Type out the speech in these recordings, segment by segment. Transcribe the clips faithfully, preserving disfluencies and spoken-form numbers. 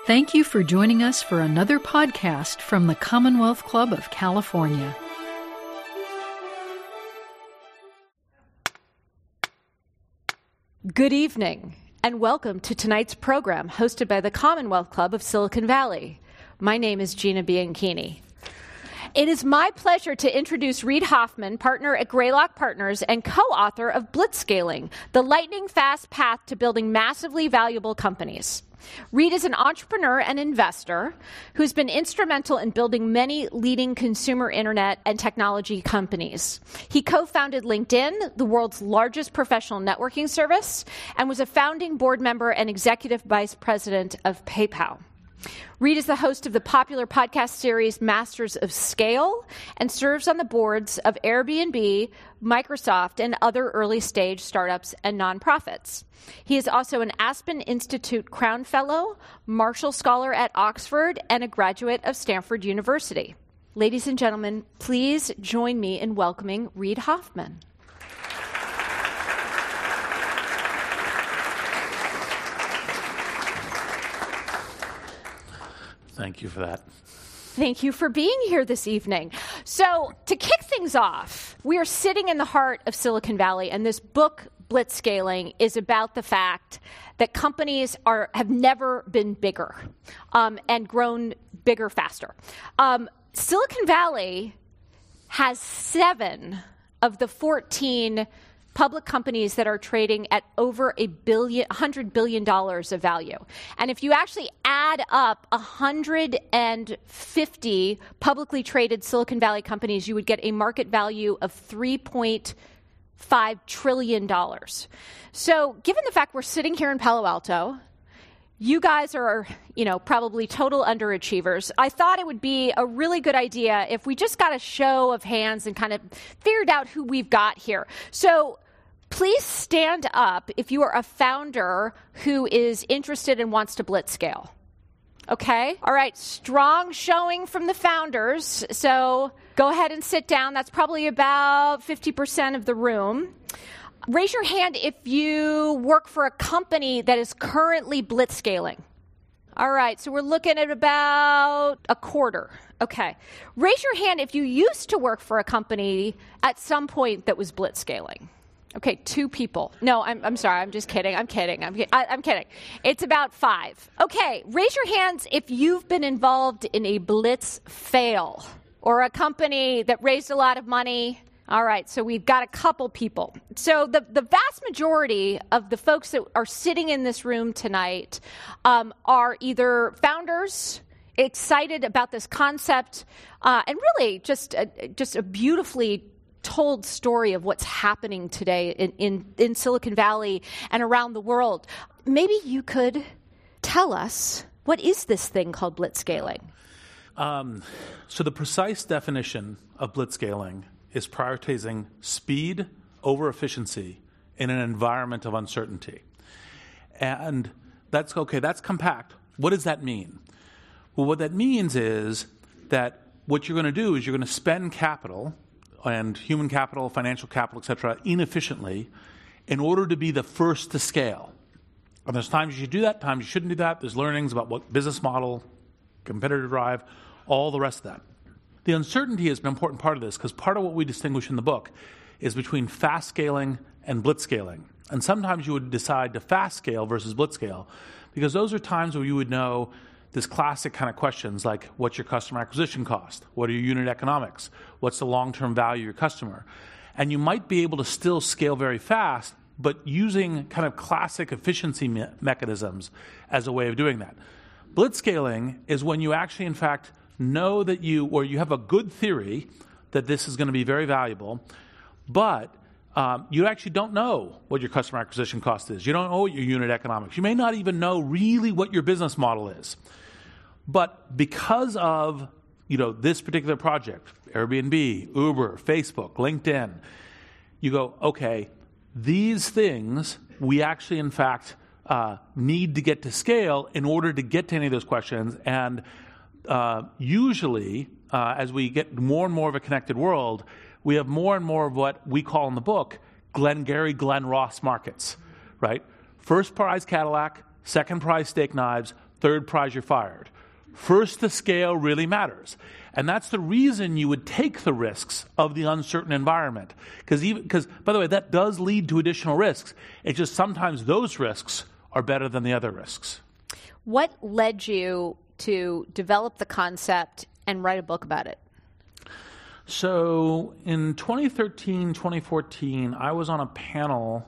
Thank you for joining us for another podcast from the Commonwealth Club of California. Good evening, and welcome to tonight's program hosted by the Commonwealth Club of Silicon Valley. My name is Gina Bianchini. It is my pleasure to introduce Reid Hoffman, partner at Greylock Partners and co-author of Blitzscaling, the lightning-fast path to building massively valuable companies. Reid is an entrepreneur and investor who's been instrumental in building many leading consumer internet and technology companies. He co-founded LinkedIn, the world's largest professional networking service, and was a founding board member and executive vice president of PayPal. Reid is the host of the popular podcast series Masters of Scale and serves on the boards of Airbnb, Microsoft, and other early-stage startups and nonprofits. He is also an Aspen Institute Crown Fellow, Marshall Scholar at Oxford, and a graduate of Stanford University. Ladies and gentlemen, please join me in welcoming Reid Hoffman. Thank you for that. Thank you for being here this evening. So, to kick things off, we are sitting in the heart of Silicon Valley, and this book, Blitzscaling, is about the fact that companies are have never been bigger um, and grown bigger faster. Um, Silicon Valley has seven of the fourteen public companies that are trading at over a billion, one hundred billion dollars of value. And if you actually add up one hundred fifty publicly traded Silicon Valley companies, you would get a market value of three point five trillion dollars. So given the fact we're sitting here in Palo Alto, you guys are, you know, probably total underachievers. I thought it would be a really good idea if we just got a show of hands and kind of figured out who we've got here. So please stand up if you are a founder who is interested and wants to blitzscale. Okay? All right, strong showing from the founders. So go ahead and sit down. That's probably about fifty percent of the room. Raise your hand if you work for a company that is currently blitzscaling. All right, so we're looking at about a quarter. Okay. Raise your hand if you used to work for a company at some point that was blitzscaling. Okay, two people. No, I'm, I'm sorry. I'm just kidding. I'm kidding. I'm, I, I'm kidding. It's about five. Okay, raise your hands if you've been involved in a blitz fail or a company that raised a lot of money. All right, so we've got a couple people. So the, the vast majority of the folks that are sitting in this room tonight um, are either founders, excited about this concept, uh, and really just a, just a beautifully told story of what's happening today in, in, in Silicon Valley and around the world. Maybe you could tell us, what is this thing called blitzscaling? Um, so the precise definition of blitzscaling is prioritizing speed over efficiency in an environment of uncertainty. And that's okay, that's compact. What does that mean? Well, what that means is that what you're going to do is you're going to spend capital and human capital, financial capital, et cetera, inefficiently in order to be the first to scale. And there's times you should do that, times you shouldn't do that. There's learnings about what business model, competitor drive, all the rest of that. The uncertainty is an important part of this because part of what we distinguish in the book is between fast scaling and blitzscaling. And sometimes you would decide to fast scale versus blitzscale because those are times where you would know this classic kind of questions like, what's your customer acquisition cost? What are your unit economics? What's the long-term value of your customer? And you might be able to still scale very fast, but using kind of classic efficiency me- mechanisms as a way of doing that. Blitzscaling is when you actually, in fact, know that you, or you have a good theory that this is going to be very valuable, but um, you actually don't know what your customer acquisition cost is. You don't know what your unit economics. You may not even know really what your business model is. But because of, you know, this particular project, Airbnb, Uber, Facebook, LinkedIn, you go, okay, these things we actually, in fact, uh, need to get to scale in order to get to any of those questions. And uh, usually, uh, as we get more and more of a connected world, we have more and more of what we call in the book Glengarry Glen Ross markets, right? First prize Cadillac, second prize steak knives, Third prize, you're fired. First to scale really matters. And that's the reason you would take the risks of the uncertain environment. Because, even because, by the way, that does lead to additional risks. It's just sometimes those risks are better than the other risks. What led you to develop the concept and write a book about it? So in twenty thirteen, twenty fourteen, I was on a panel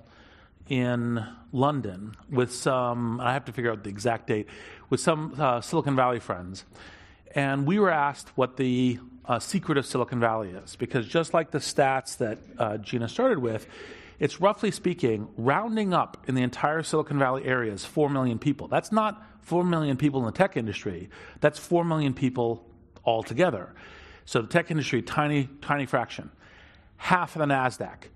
in London with some, I have to figure out the exact date, with some uh, Silicon Valley friends. And we were asked what the uh, secret of Silicon Valley is. Because just like the stats that uh, Gina started with, it's roughly speaking, rounding up in the entire Silicon Valley area is four million people. That's not four million people in the tech industry. That's four million people altogether. So the tech industry, tiny, tiny fraction. Half of the NASDAQ.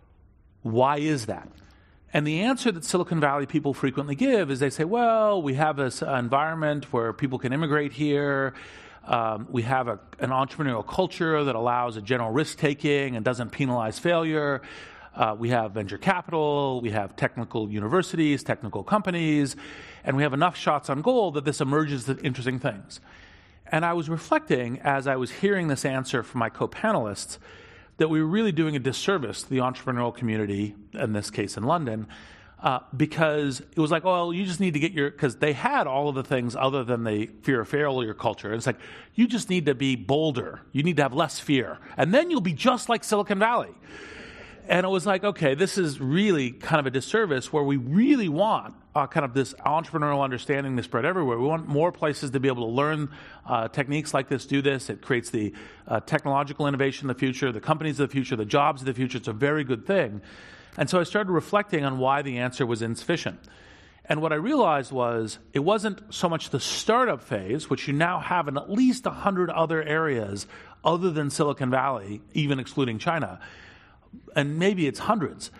Why is that? And the answer that Silicon Valley people frequently give is they say, well, we have this uh, environment where people can immigrate here. Um, we have a, an entrepreneurial culture that allows a general risk-taking and doesn't penalize failure. Uh, we have venture capital. We have technical universities, technical companies. And we have enough shots on goal that this emerges as interesting things. And I was reflecting as I was hearing this answer from my co-panelists that we were really doing a disservice to the entrepreneurial community, in this case in London, uh, because it was like, oh, you just need to get your, because they had all of the things other than the fear of failure culture. And it's like, you just need to be bolder. You need to have less fear. And then you'll be just like Silicon Valley. And it was like, okay, this is really kind of a disservice where we really want uh, kind of this entrepreneurial understanding to spread everywhere. We want more places to be able to learn uh, techniques like this, do this. It creates the uh, technological innovation of the future, the companies of the future, the jobs of the future. It's a very good thing. And so I started reflecting on why the answer was insufficient. And what I realized was it wasn't so much the startup phase, which you now have in at least one hundred other areas other than Silicon Valley, even excluding China. And maybe it's hundreds,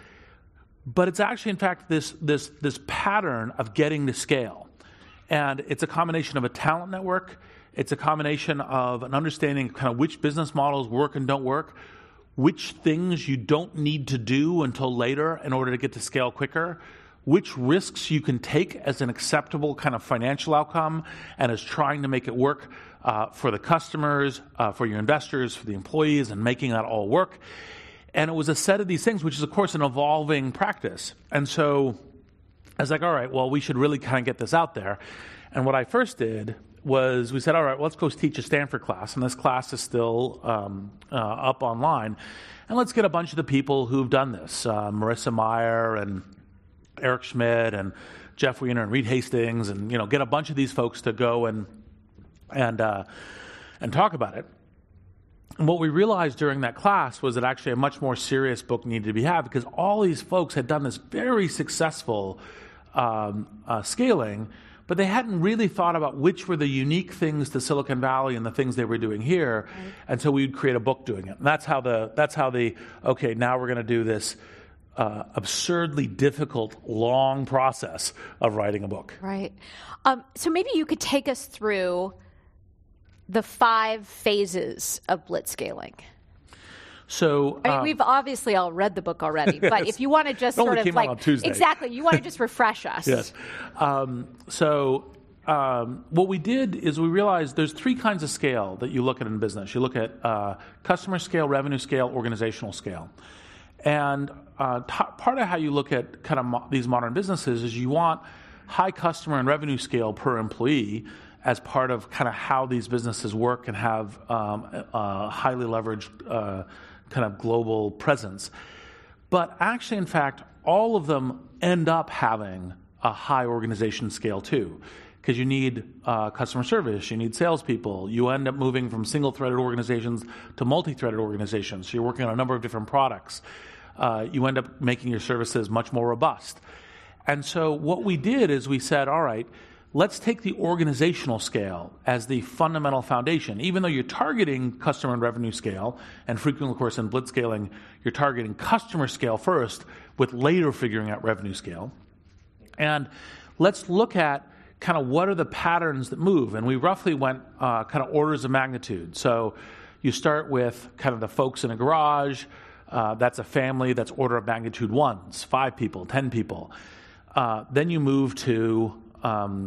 but it's actually, in fact, this this this pattern of getting to scale. And it's a combination of a talent network. It's a combination of an understanding of kind of which business models work and don't work, which things you don't need to do until later in order to get to scale quicker, which risks you can take as an acceptable kind of financial outcome and as trying to make it work uh, for the customers, uh, for your investors, for the employees, and making that all work. And it was a set of these things, which is, of course, an evolving practice. And so I was like, all right, well, we should really kind of get this out there. And what I first did was we said, all right, well, let's go teach a Stanford class. And this class is still um, uh, up online. And let's get a bunch of the people who've done this, uh, Marissa Mayer and Eric Schmidt and Jeff Weiner and Reed Hastings, and, you know, get a bunch of these folks to go and and uh, and talk about it. And what we realized during that class was that actually a much more serious book needed to be had, because all these folks had done this very successful um, uh, scaling, but they hadn't really thought about which were the unique things to Silicon Valley and the things they were doing here. Right. And so we'd create a book doing it. And that's how the, that's how the, okay, now we're going to do this uh, absurdly difficult, long process of writing a book. Right. Um, so maybe you could take us through the five phases of blitzscaling. So I mean, um, we've obviously all read the book already, but yes. if you want to just It sort only of came like out on Tuesday. Exactly, you want to just refresh us. Yes. Um, so um, what we did is we realized there's three kinds of scale that you look at in business. You look at uh, customer scale, revenue scale, organizational scale. And uh, t- part of how you look at kind of mo- these modern businesses is you want high customer and revenue scale per employee as part of kind of how these businesses work and have um, a highly leveraged uh, kind of global presence. But actually, in fact, all of them end up having a high organization scale too, because you need uh, customer service, you need salespeople, you end up moving from single-threaded organizations to multi-threaded organizations. So you're working on a number of different products. Uh, you end up making your services much more robust. And so what we did is we said, all right, let's take the organizational scale as the fundamental foundation. Even though you're targeting customer and revenue scale, and frequently, of course, in blitzscaling, you're targeting customer scale first, with later figuring out revenue scale. And let's look at kind of what are the patterns that move. And we roughly went uh, kind of orders of magnitude. So you start with kind of the folks in a garage. Uh, that's a family. That's order of magnitude ones, five people, ten people. Uh, then you move to Um,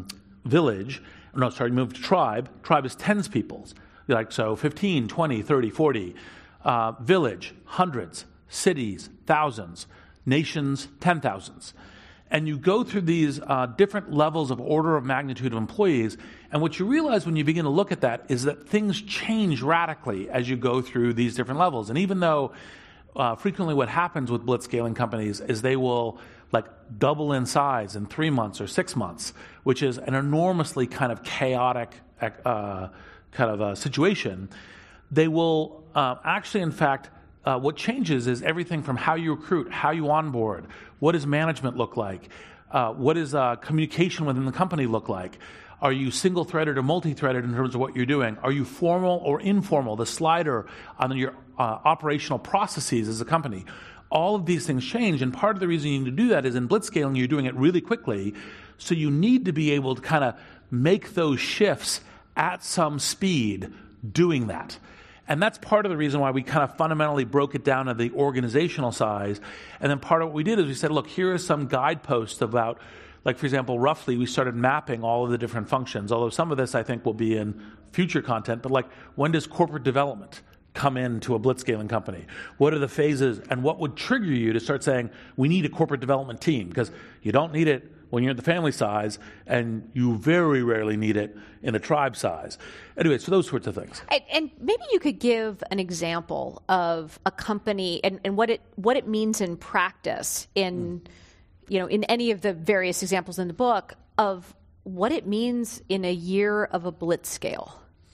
village, no, sorry, you move to tribe. Tribe is tens peoples. Like, so fifteen, twenty, thirty, forty. Uh, village, hundreds. Cities, thousands. Nations, ten thousands. And you go through these uh, different levels of order of magnitude of employees, and what you realize when you begin to look at that is that things change radically as you go through these different levels. And even though uh, frequently what happens with blitzscaling companies is they will like double in size in three months or six months, which is an enormously kind of chaotic uh, kind of a situation, they will uh, actually, in fact, Uh, what changes is everything from how you recruit, how you onboard, what does management look like, uh, what does uh, communication within the company look like, are you single-threaded or multi-threaded in terms of what you're doing, are you formal or informal, the slider on your uh, operational processes as a company. All of these things change, and part of the reason you need to do that is in blitzscaling you're doing it really quickly, so you need to be able to kind of make those shifts at some speed doing that. And that's part of the reason why we kind of fundamentally broke it down to the organizational size. And then part of what we did is we said, look, here are some guideposts about, like, for example, roughly we started mapping all of the different functions, although some of this I think will be in future content. But like, when does corporate development come into a blitzscaling company? What are the phases, and what would trigger you to start saying, we need a corporate development team? Because you don't need it when you're at the family size, and you very rarely need it in a tribe size. Anyway, so those sorts of things. And, and maybe you could give an example of a company and, and what it what it means in practice in, mm. you know, in any of the various examples in the book of what it means in a year of a blitzscale.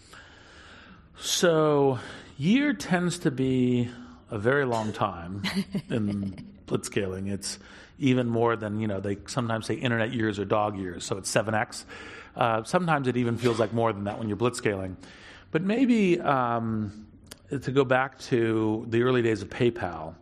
So, year tends to be a very long time in blitzscaling. It's even more than, you know, they sometimes say internet years or dog years, so it's seven X. Uh, sometimes it even feels like more than that when you're blitzscaling. But maybe um, to go back to the early days of PayPal,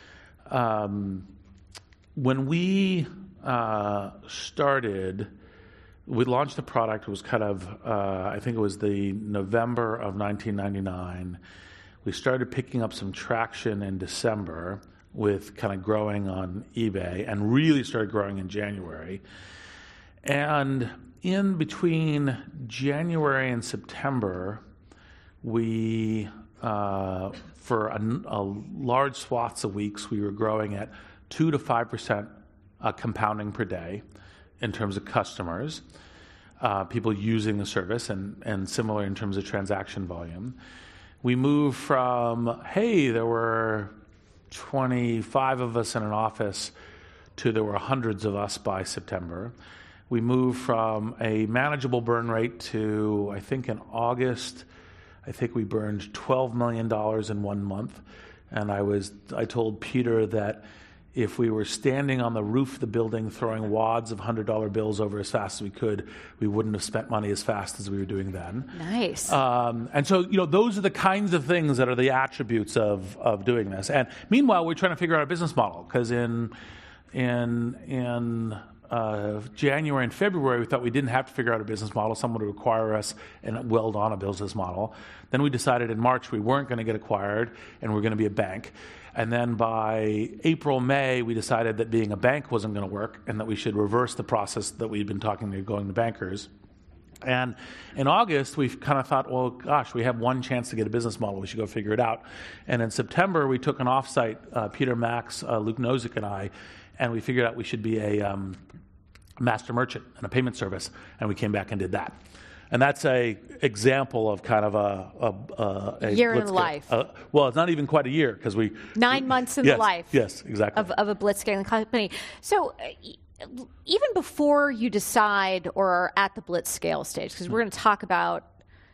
um, when we uh, started, we launched the product, it was kind of, uh, I think it was the November of nineteen ninety-nine. We started picking up some traction in December with kind of growing on eBay, and really started growing in January. And in between January and September, we, uh, for a, a large swaths of weeks, we were growing at two to five percent uh, compounding per day in terms of customers, uh, people using the service, and, and similar in terms of transaction volume. We moved from, hey, there were twenty-five of us in an office to there were hundreds of us by September. We moved from a manageable burn rate to, I think in August, I think we burned twelve million dollars in one month. And I was, I told Peter that if we were standing on the roof of the building throwing wads of one hundred dollar bills over as fast as we could, we wouldn't have spent money as fast as we were doing then. Nice. Um, and so, you know, those are the kinds of things that are the attributes of, of doing this. And meanwhile, we're trying to figure out a business model, because in, in, in uh, January and February, we thought we didn't have to figure out a business model. Someone would acquire us and weld on a business model. Then we decided in March we weren't going to get acquired, and we we're going to be a bank. And then by April, May, we decided that being a bank wasn't going to work, and that we should reverse the process that we'd been talking to going to bankers. And in August, we kind of thought, well, gosh, we have one chance to get a business model. We should go figure it out. And in September, we took an offsite, uh, Peter Max, uh, Luke Nozick, and I, and we figured out we should be a um, master merchant and a payment service, and we came back and did that. And that's a example of kind of a, a, a, a year in life. Uh, well, it's not even quite a year, because we nine we, months in yes, the life. Yes, exactly. Of, of a blitzscaling company. So, uh, even before you decide or are at the blitzscale stage, because we're going to talk about,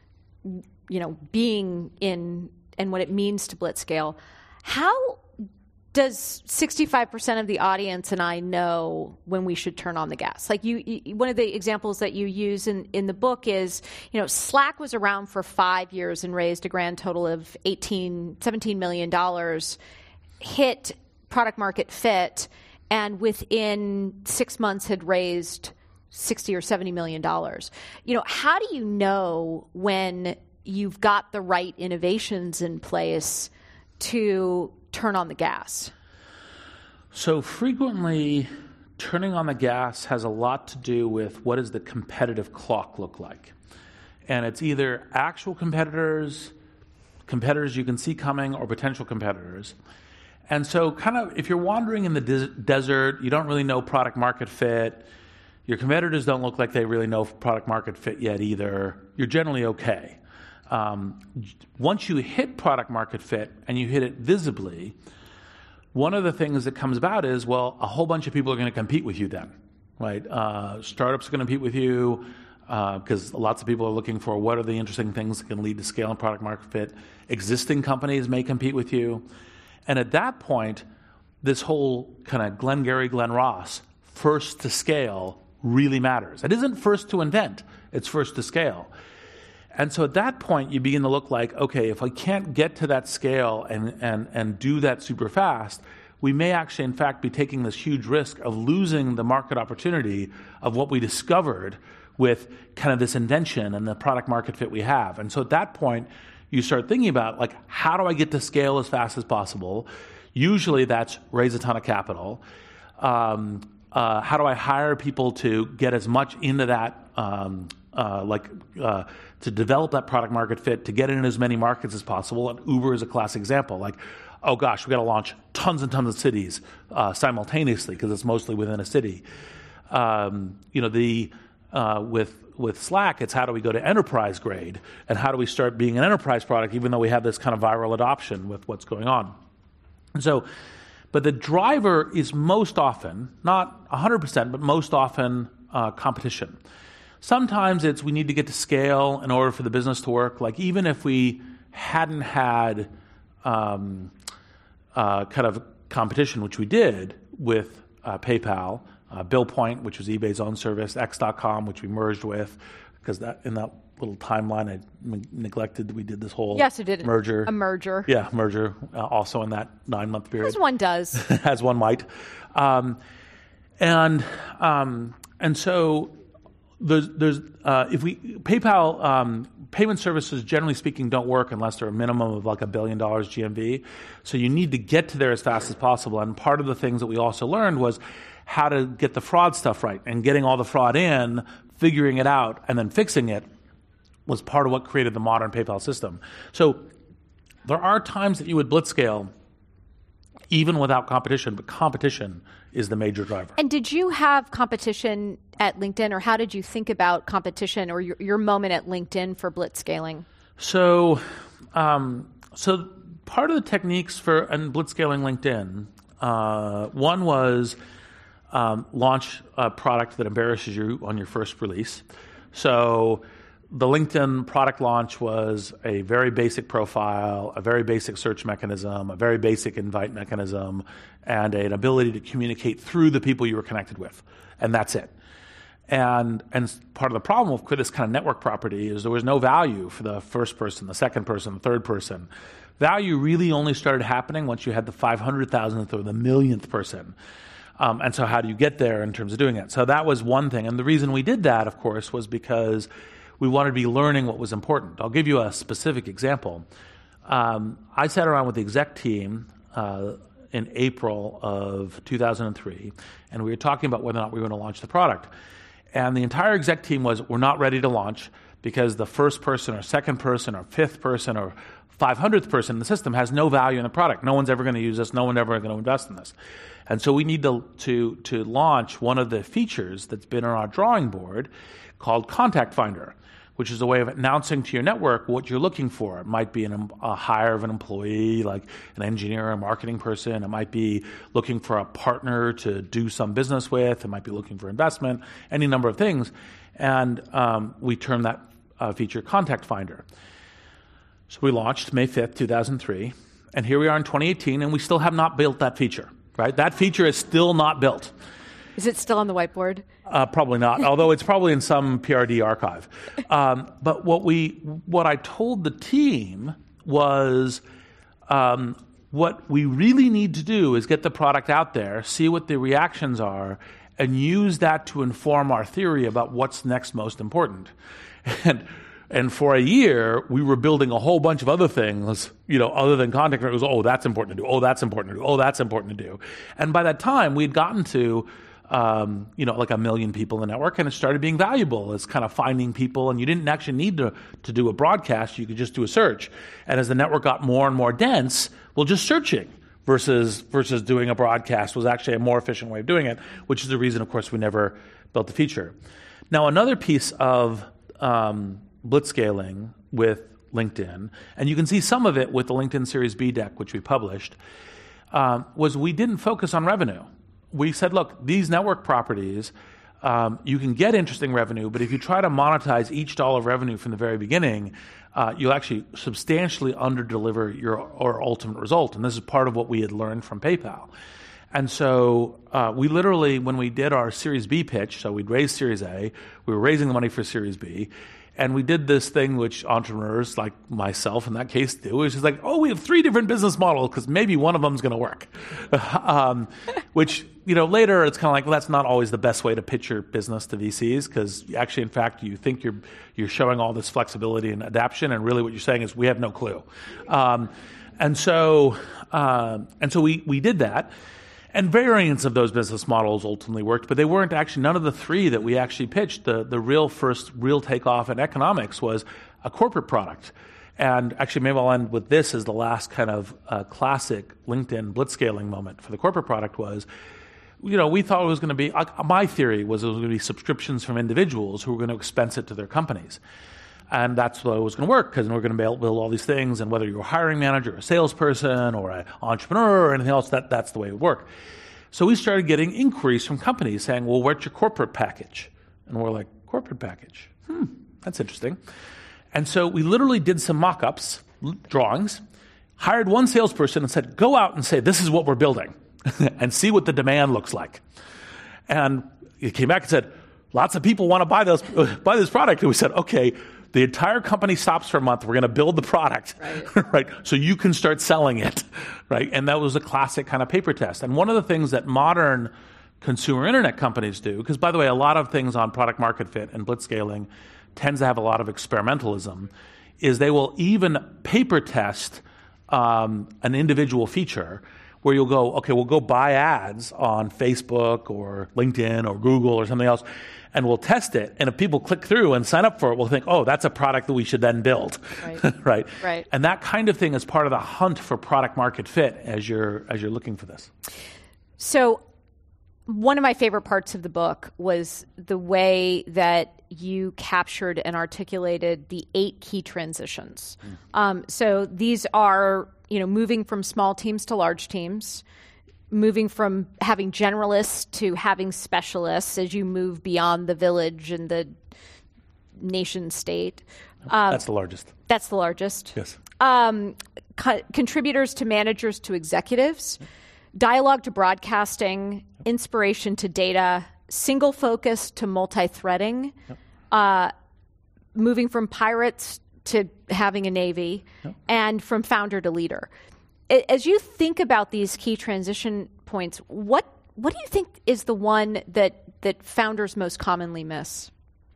you know, being in and what it means to blitzscale. How does sixty-five percent of the audience and I know when we should turn on the gas? Like you, you, one of the examples that you use in, in the book is, you know, Slack was around for five years and raised a grand total of eighteen, seventeen million dollars, hit product market fit, and within six months had raised sixty or seventy million dollars. You know, how do you know when you've got the right innovations in place to turn on the gas? So frequently, turning on the gas has a lot to do with what does the competitive clock look like. And it's either actual competitors, competitors you can see coming, or potential competitors. And so kind of if you're wandering in the des- desert, you don't really know product market fit, your competitors don't look like they really know product market fit yet either, you're generally okay. Um, once you hit product market fit and you hit it visibly, one of the things that comes about is, well, a whole bunch of people are going to compete with you then, right? Uh, startups are going to compete with you because uh, lots of people are looking for what are the interesting things that can lead to scale and product market fit. Existing companies may compete with you. And at that point, this whole kind of Glengarry, Glen Ross, first to scale really matters. It isn't first to invent, it's first to scale. And so at that point, you begin to look like, okay, if I can't get to that scale and, and, and do that super fast, we may actually, in fact, be taking this huge risk of losing the market opportunity of what we discovered with kind of this invention and the product market fit we have. And so at that point, you start thinking about, like, how do I get to scale as fast as possible? Usually that's raise a ton of capital. Um, uh, how do I hire people to get as much into that, um, uh, like, uh, to develop that product market fit, to get it in as many markets as possible? And Uber is a classic example. Like, oh gosh, we got to launch tons and tons of cities uh, simultaneously because it's mostly within a city. Um, you know, the uh, with with Slack, it's how do we go to enterprise grade, and how do we start being an enterprise product, even though we have this kind of viral adoption with what's going on. And so, but the driver is most often, not one hundred percent, but most often uh, competition. Sometimes it's we need to get to scale in order for the business to work. Like even if we hadn't had um, uh, kind of competition, which we did with uh, PayPal, uh, BillPoint, which was eBay's own service, X dot com, which we merged with, because that in that little timeline I m- neglected, we did this whole yes, it did merger. A merger. Yeah, merger, uh, also in that nine-month period. As one does. As one might. Um, and um, and so... There's, there's, uh, if we PayPal um, payment services, generally speaking, don't work unless they're a minimum of like a billion dollars G M V. So you need to get to there as fast as possible. And part of the things that we also learned was how to get the fraud stuff right, and getting all the fraud in, figuring it out, and then fixing it was part of what created the modern PayPal system. So there are times that you would blitzscale even without competition, but competition is the major driver. And did you have competition at LinkedIn, or how did you think about competition or your, your moment at LinkedIn for blitzscaling? So, um, so part of the techniques for and blitzscaling LinkedIn, uh, one was um, launch a product that embarrasses you on your first release. So the LinkedIn product launch was a very basic profile, a very basic search mechanism, a very basic invite mechanism, and an ability to communicate through the people you were connected with. And that's it. And and part of the problem with this kind of network property is there was no value for the first person, the second person, the third person. Value really only started happening once you had the five hundred thousandth or the millionth person. Um, and so how do you get there in terms of doing it? So that was one thing. And the reason we did that, of course, was because we wanted to be learning what was important. I'll give you a specific example. Um, I sat around with the exec team uh, in April of two thousand three, and we were talking about whether or not we were going to launch the product. And the entire exec team was, we're not ready to launch because the first person or second person or fifth person or five hundredth person in the system has no value in the product. No one's ever going to use this. No one's ever going to invest in this. And so we need to, to, to launch one of the features that's been on our drawing board called Contact Finder, which is a way of announcing to your network what you're looking for. It might be an, a hire of an employee, like an engineer or a marketing person. It might be looking for a partner to do some business with. It might be looking for investment, any number of things. And um, we term that uh, feature Contact Finder. So we launched May fifth, two thousand three. And here we are in twenty eighteen, and we still have not built that feature, right? That feature is still not built. Is it still on the whiteboard? Uh, probably not, although it's probably in some P R D archive. Um, but what we, what I told the team was, um, what we really need to do is get the product out there, see what the reactions are, and use that to inform our theory about what's next most important. And and for a year, we were building a whole bunch of other things, you know, other than contact. It was, oh, that's important to do. Oh, that's important to do. Oh, that's important to do. And by that time, we had gotten to um, you know, like a million people in the network, and it started being valuable as kind of finding people, and you didn't actually need to, to do a broadcast, you could just do a search. And as the network got more and more dense, well, just searching versus versus doing a broadcast was actually a more efficient way of doing it, which is the reason, of course, we never built the feature. Now, another piece of um, blitzscaling with LinkedIn, and you can see some of it with the LinkedIn Series B deck, which we published, um, was we didn't focus on revenue. We said, look, these network properties, um, you can get interesting revenue, but if you try to monetize each dollar of revenue from the very beginning, uh, you'll actually substantially underdeliver your or ultimate result. And this is part of what we had learned from PayPal. And so uh, we literally, when we did our Series B pitch, so we'd raised Series A, we were raising the money for Series B, and we did this thing which entrepreneurs like myself in that case do, which is like, oh, we have three different business models because maybe one of them is going to work. um, which, you know, later it's kind of like, well, that's not always the best way to pitch your business to V Cs because actually, in fact, you think you're you're showing all this flexibility and adaptation, and really what you're saying is we have no clue. Um, and so uh, and so we we did that. And variants of those business models ultimately worked, but they weren't actually, none of the three that we actually pitched. The, the real first real takeoff in economics was a corporate product. And actually, maybe I'll end with this as the last kind of uh, classic LinkedIn blitzscaling moment for the corporate product was, you know, we thought it was going to be, uh, my theory was it was going to be subscriptions from individuals who were going to expense it to their companies. And that's what it was going to work, because we're going to build, build all these things, and whether you're a hiring manager, a salesperson, or an entrepreneur, or anything else, that, that's the way it would work. So we started getting inquiries from companies saying, well, what's your corporate package? And we're like, corporate package? Hmm, that's interesting. And so we literally did some mock-ups, drawings, hired one salesperson and said, go out and say, this is what we're building, and see what the demand looks like. And he came back and said, lots of people want to buy, those, buy this product. And we said, okay, the entire company stops for a month. We're going to build the product, right. right? So you can start selling it, right? And that was a classic kind of paper test. And one of the things that modern consumer internet companies do, because by the way, a lot of things on product market fit and blitzscaling tends to have a lot of experimentalism, is they will even paper test um, an individual feature where you'll go, okay, we'll go buy ads on Facebook or LinkedIn or Google or something else, and we'll test it. And if people click through and sign up for it, we'll think, oh, that's a product that we should then build, right? right? Right. And that kind of thing is part of the hunt for product market fit as you're as you're looking for this. So one of my favorite parts of the book was the way that you captured and articulated the eight key transitions. Mm. Um, so these are, you know, moving from small teams to large teams, moving from having generalists to having specialists as you move beyond the village and the nation state. Um, that's the largest. That's the largest. Yes. Um, co- contributors to managers to executives, yep. Dialogue to broadcasting, yep. Inspiration to data, single focus to multi-threading, yep. uh, moving from pirates to having a navy, yep. and from founder to leader. As you think about these key transition points, what what do you think is the one that that founders most commonly miss?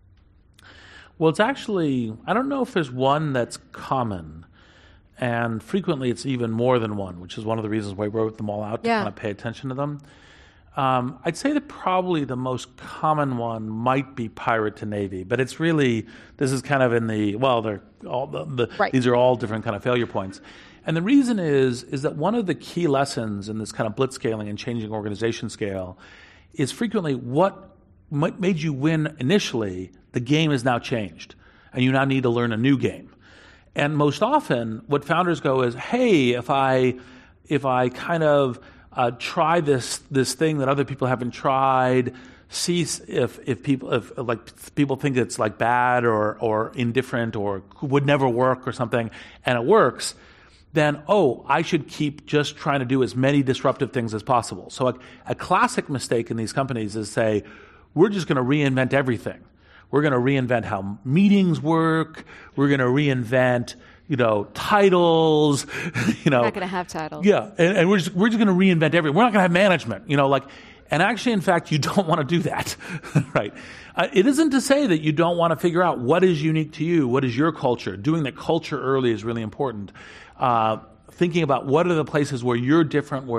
Well, it's actually, I don't know if there's one that's common, and frequently it's even more than one, which is one of the reasons why I wrote them all out to yeah. kind of pay attention to them. Um, I'd say that probably the most common one might be pirate to navy, but it's really, this is kind of in the, well, they're all the, the right. these are all different kind of failure points. And the reason is, is that one of the key lessons in this kind of blitzscaling and changing organization scale is frequently what made you win initially, the game has now changed, and you now need to learn a new game. And most often, what founders go is, hey, if I, if I kind of uh, try this this thing that other people haven't tried, see if if people if like people think it's like bad or or indifferent or would never work or something, and it works, then, oh, I should keep just trying to do as many disruptive things as possible. So a, a classic mistake in these companies is say, we're just going to reinvent everything. We're going to reinvent how meetings work. We're going to reinvent, you know, titles. you know, we're not going to have titles. Yeah, and, and we're just we're just going to reinvent everything. We're not going to have management. You know, like, and actually, in fact, you don't want to do that, right? Uh, it isn't to say that you don't want to figure out what is unique to you, what is your culture. Doing that culture early is really important. Uh, thinking about what are the places where you're different, where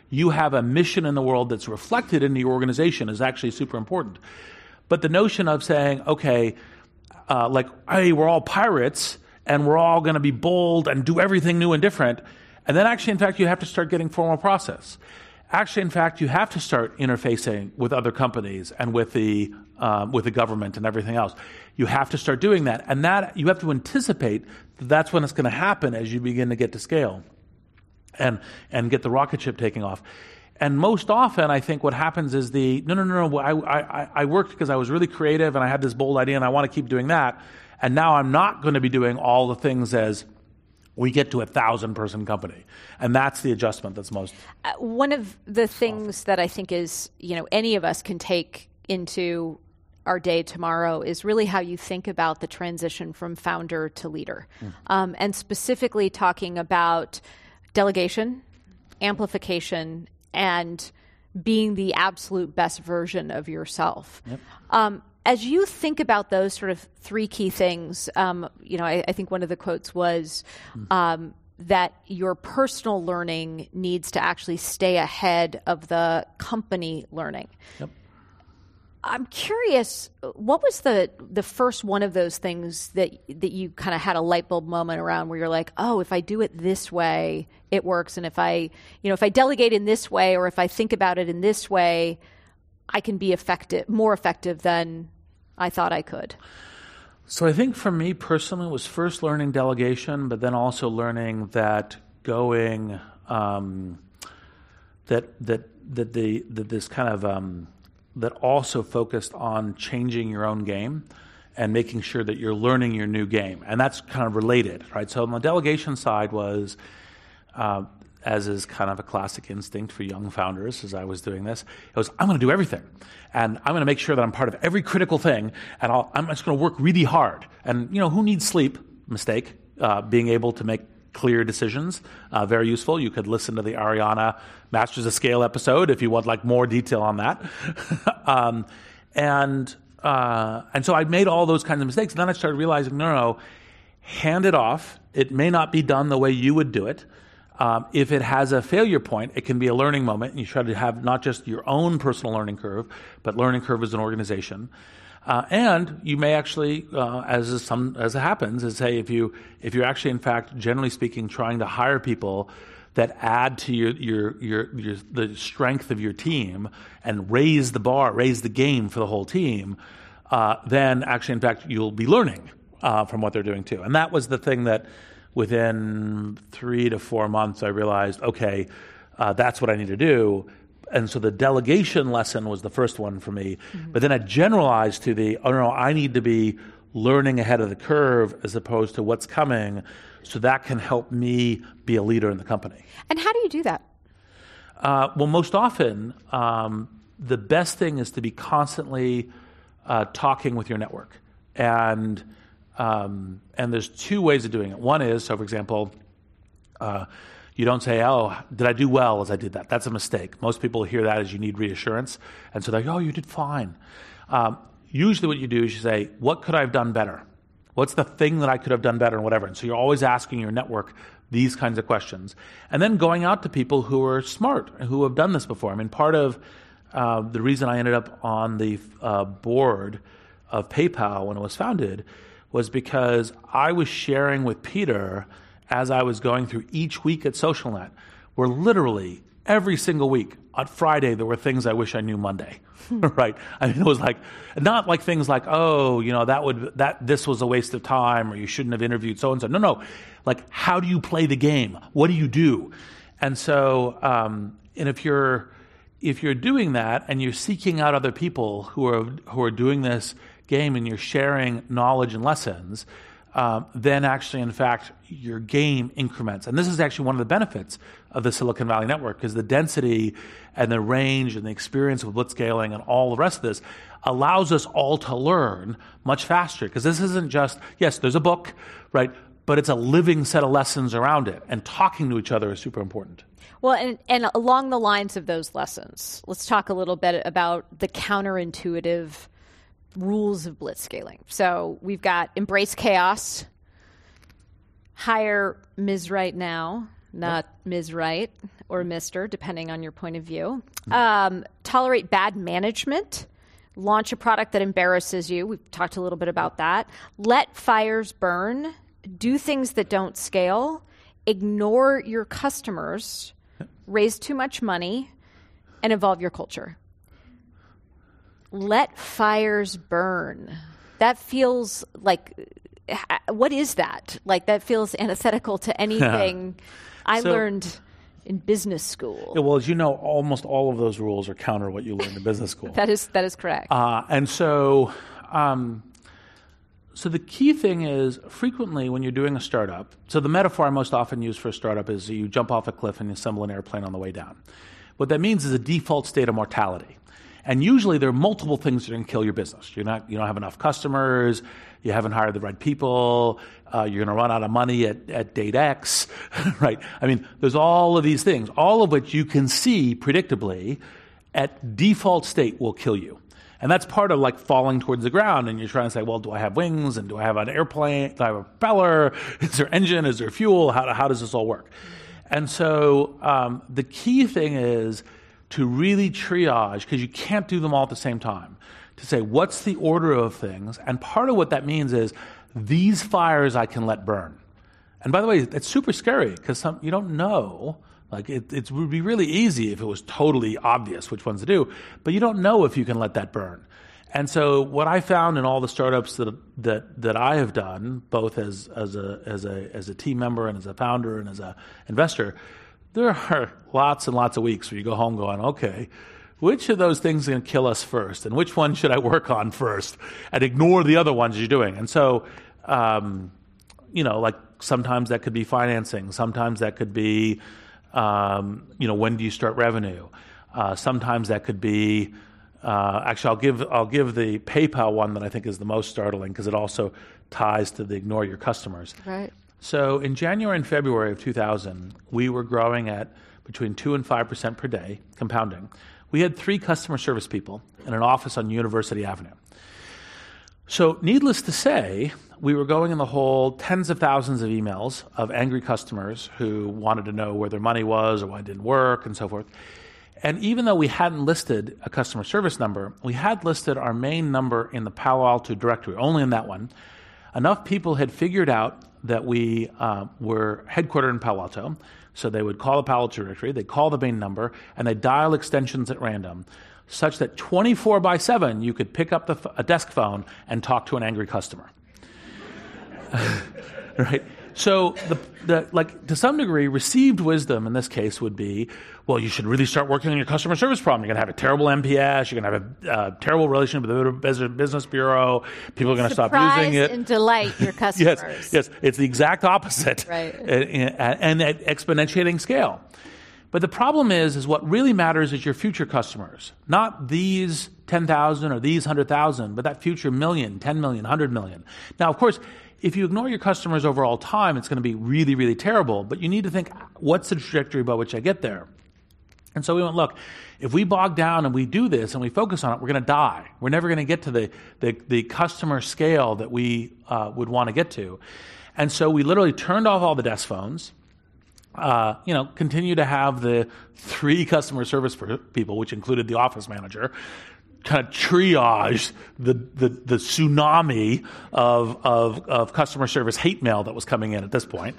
you have a mission in the world that's reflected in your organization is actually super important. But the notion of saying, okay, uh, like, hey, we're all pirates and we're all going to be bold and do everything new and different, and then actually, in fact, you have to start getting formal process. Actually, in fact, you have to start interfacing with other companies and with the um, with the government and everything else. You have to start doing that, and that you have to anticipate that that's when it's going to happen as you begin to get to scale, and and get the rocket ship taking off. And most often, I think what happens is the no, no, no, no. I I, I worked because I was really creative and I had this bold idea and I want to keep doing that, and now I'm not going to be doing all the things as we get to a thousand-person company. And that's the adjustment that's most... Uh, one of the things that I think is, you know, any of us can take into our day tomorrow is really how you think about the transition from founder to leader. Mm. Um, and specifically talking about delegation, amplification, and being the absolute best version of yourself. Yep. Um, As you think about those sort of three key things, um, you know, I, I think one of the quotes was um, that your personal learning needs to actually stay ahead of the company learning. Yep. I'm curious, what was the the first one of those things that that you kind of had a light bulb moment around where you're like, oh, if I do it this way, it works, and if I, you know, if I delegate in this way, or if I think about it in this way, I can be effective, more effective than I thought I could. So I think for me personally, it was first learning delegation, but then also learning that going um, that that that the that this kind of um, that also focused on changing your own game and making sure that you're learning your new game, and that's kind of related, right? So on the delegation side was. Uh, as is kind of a classic instinct for young founders as I was doing this, it was, I'm going to do everything. And I'm going to make sure that I'm part of every critical thing, and I'll, I'm just going to work really hard. And, you know, who needs sleep? Mistake. Uh, being able to make clear decisions, uh, very useful. You could listen to the Ariana Masters of Scale episode if you want, like, more detail on that. um, and uh, and so I made all those kinds of mistakes. And then I started realizing, no, no, hand it off. It may not be done the way you would do it. Um, if it has a failure point, it can be a learning moment, and you try to have not just your own personal learning curve, but learning curve as an organization. Uh, and you may actually, uh, as is some as it happens, is say if you if you're actually in fact, generally speaking, trying to hire people that add to your your your, your the strength of your team and raise the bar, raise the game for the whole team, uh, then actually in fact you'll be learning uh, from what they're doing too. And that was the thing that. Within three to four months, I realized, okay, uh, that's what I need to do. And so the delegation lesson was the first one for me. Mm-hmm. But then I generalized to the, oh, no, I need to be learning ahead of the curve as opposed to what's coming, so that can help me be a leader in the company. And how do you do that? Uh, well, most often, um, the best thing is to be constantly uh, talking with your network. And Um, and there's two ways of doing it. One is, so for example, uh, you don't say, oh, did I do well as I did that? That's a mistake. Most people hear that as you need reassurance. And so they're like, oh, you did fine. Um, usually what you do is you say, what could I have done better? What's the thing that I could have done better and whatever? And so you're always asking your network these kinds of questions. And then going out to people who are smart, who have done this before. I mean, part of uh, the reason I ended up on the uh, board of PayPal when it was founded was because I was sharing with Peter as I was going through each week at SocialNet, where literally every single week on Friday there were things I wish I knew Monday, right? I mean, it was like, not like things like, oh, you know, that would that this was a waste of time, or you shouldn't have interviewed so and so. No, no, like, how do you play the game? What do you do? And so, um, and if you're if you're doing that and you're seeking out other people who are who are doing this game and you're sharing knowledge and lessons, um, then actually, in fact, your game increments. And this is actually one of the benefits of the Silicon Valley Network, because the density and the range and the experience with blitzscaling and all the rest of this allows us all to learn much faster. Because this isn't just, yes, there's a book, right, but it's a living set of lessons around it. And talking to each other is super important. Well, and, and along the lines of those lessons, let's talk a little bit about the counterintuitive rules of blitzscaling. So we've got embrace chaos, hire Miz Right now, not yep. Miz Right. or Mister, depending on your point of view. Um, tolerate bad management. Launch a product that embarrasses you. We've talked a little bit about that. Let fires burn. Do things that don't scale. Ignore your customers. Raise too much money. And evolve your culture. Let fires burn. That feels like, what is that? Like, that feels antithetical to anything I so, learned in business school. Yeah, well, as you know, almost all of those rules are counter what you learned in business school. That is that is correct. Uh, and so, um, so the key thing is, frequently when you're doing a startup, so the metaphor I most often use for a startup is you jump off a cliff and you assemble an airplane on the way down. What that means is a default state of mortality. And usually there are multiple things that are going to kill your business. You're not, you don't have enough customers, you haven't hired the right people, uh, you're going to run out of money at, at date X, right? I mean, there's all of these things, all of which you can see predictably at default state will kill you. And that's part of like falling towards the ground, and you're trying to say, well, do I have wings, and do I have an airplane, do I have a propeller, is there engine, is there fuel, how, how does this all work? And so um, the key thing is to really triage, because you can't do them all at the same time, to say what's the order of things. And part of what that means is these fires I can let burn. And by the way, it's super scary because some you don't know. Like it, it would be really easy if it was totally obvious which ones to do, but you don't know if you can let that burn. And so what I found in all the startups that that that I have done, both as as a as a as a team member and as a founder and as a investor, there are lots and lots of weeks where you go home going, okay, which of those things are going to kill us first, and which one should I work on first, and ignore the other ones you're doing. And so, um, you know, like sometimes that could be financing, sometimes that could be, um, you know, when do you start revenue? Uh, sometimes that could be, uh, actually, I'll give I'll give the PayPal one that I think is the most startling because it also ties to the ignore your customers. Right. So in January and February of two thousand, we were growing at between two and five percent per day, compounding. We had three customer service people in an office on University Avenue. So needless to say, we were going in the hole tens of thousands of emails of angry customers who wanted to know where their money was or why it didn't work and so forth. And even though we hadn't listed a customer service number, we had listed our main number in the Palo Alto directory, only in that one. Enough people had figured out that we uh, were headquartered in Palo Alto, so they would call the Palo Alto directory, they'd call the main number, and they'd dial extensions at random, such that twenty-four by seven you could pick up the f- a desk phone and talk to an angry customer. Right? So, the, the like to some degree, received wisdom in this case would be, well, you should really start working on your customer service problem. You're going to have a terrible M P S. You're going to have a uh, terrible relationship with the business bureau. People are going to stop using it. Surprise and delight your customers. yes, yes, it's the exact opposite. Right. And, and at exponentiating scale. But the problem is, is what really matters is your future customers, not these ten thousand or these one hundred thousand, but that future million, ten million, one hundred million. Now, of course, if you ignore your customers over all time, it's going to be really, really terrible. But you need to think, what's the trajectory by which I get there? And so we went, look, if we bog down and we do this and we focus on it, we're going to die. We're never going to get to the, the, the customer scale that we uh, would want to get to. And so we literally turned off all the desk phones, uh, you know, continue to have the three customer service people, which included the office manager, kind of triage the, the, the tsunami of, of, of customer service hate mail that was coming in at this point.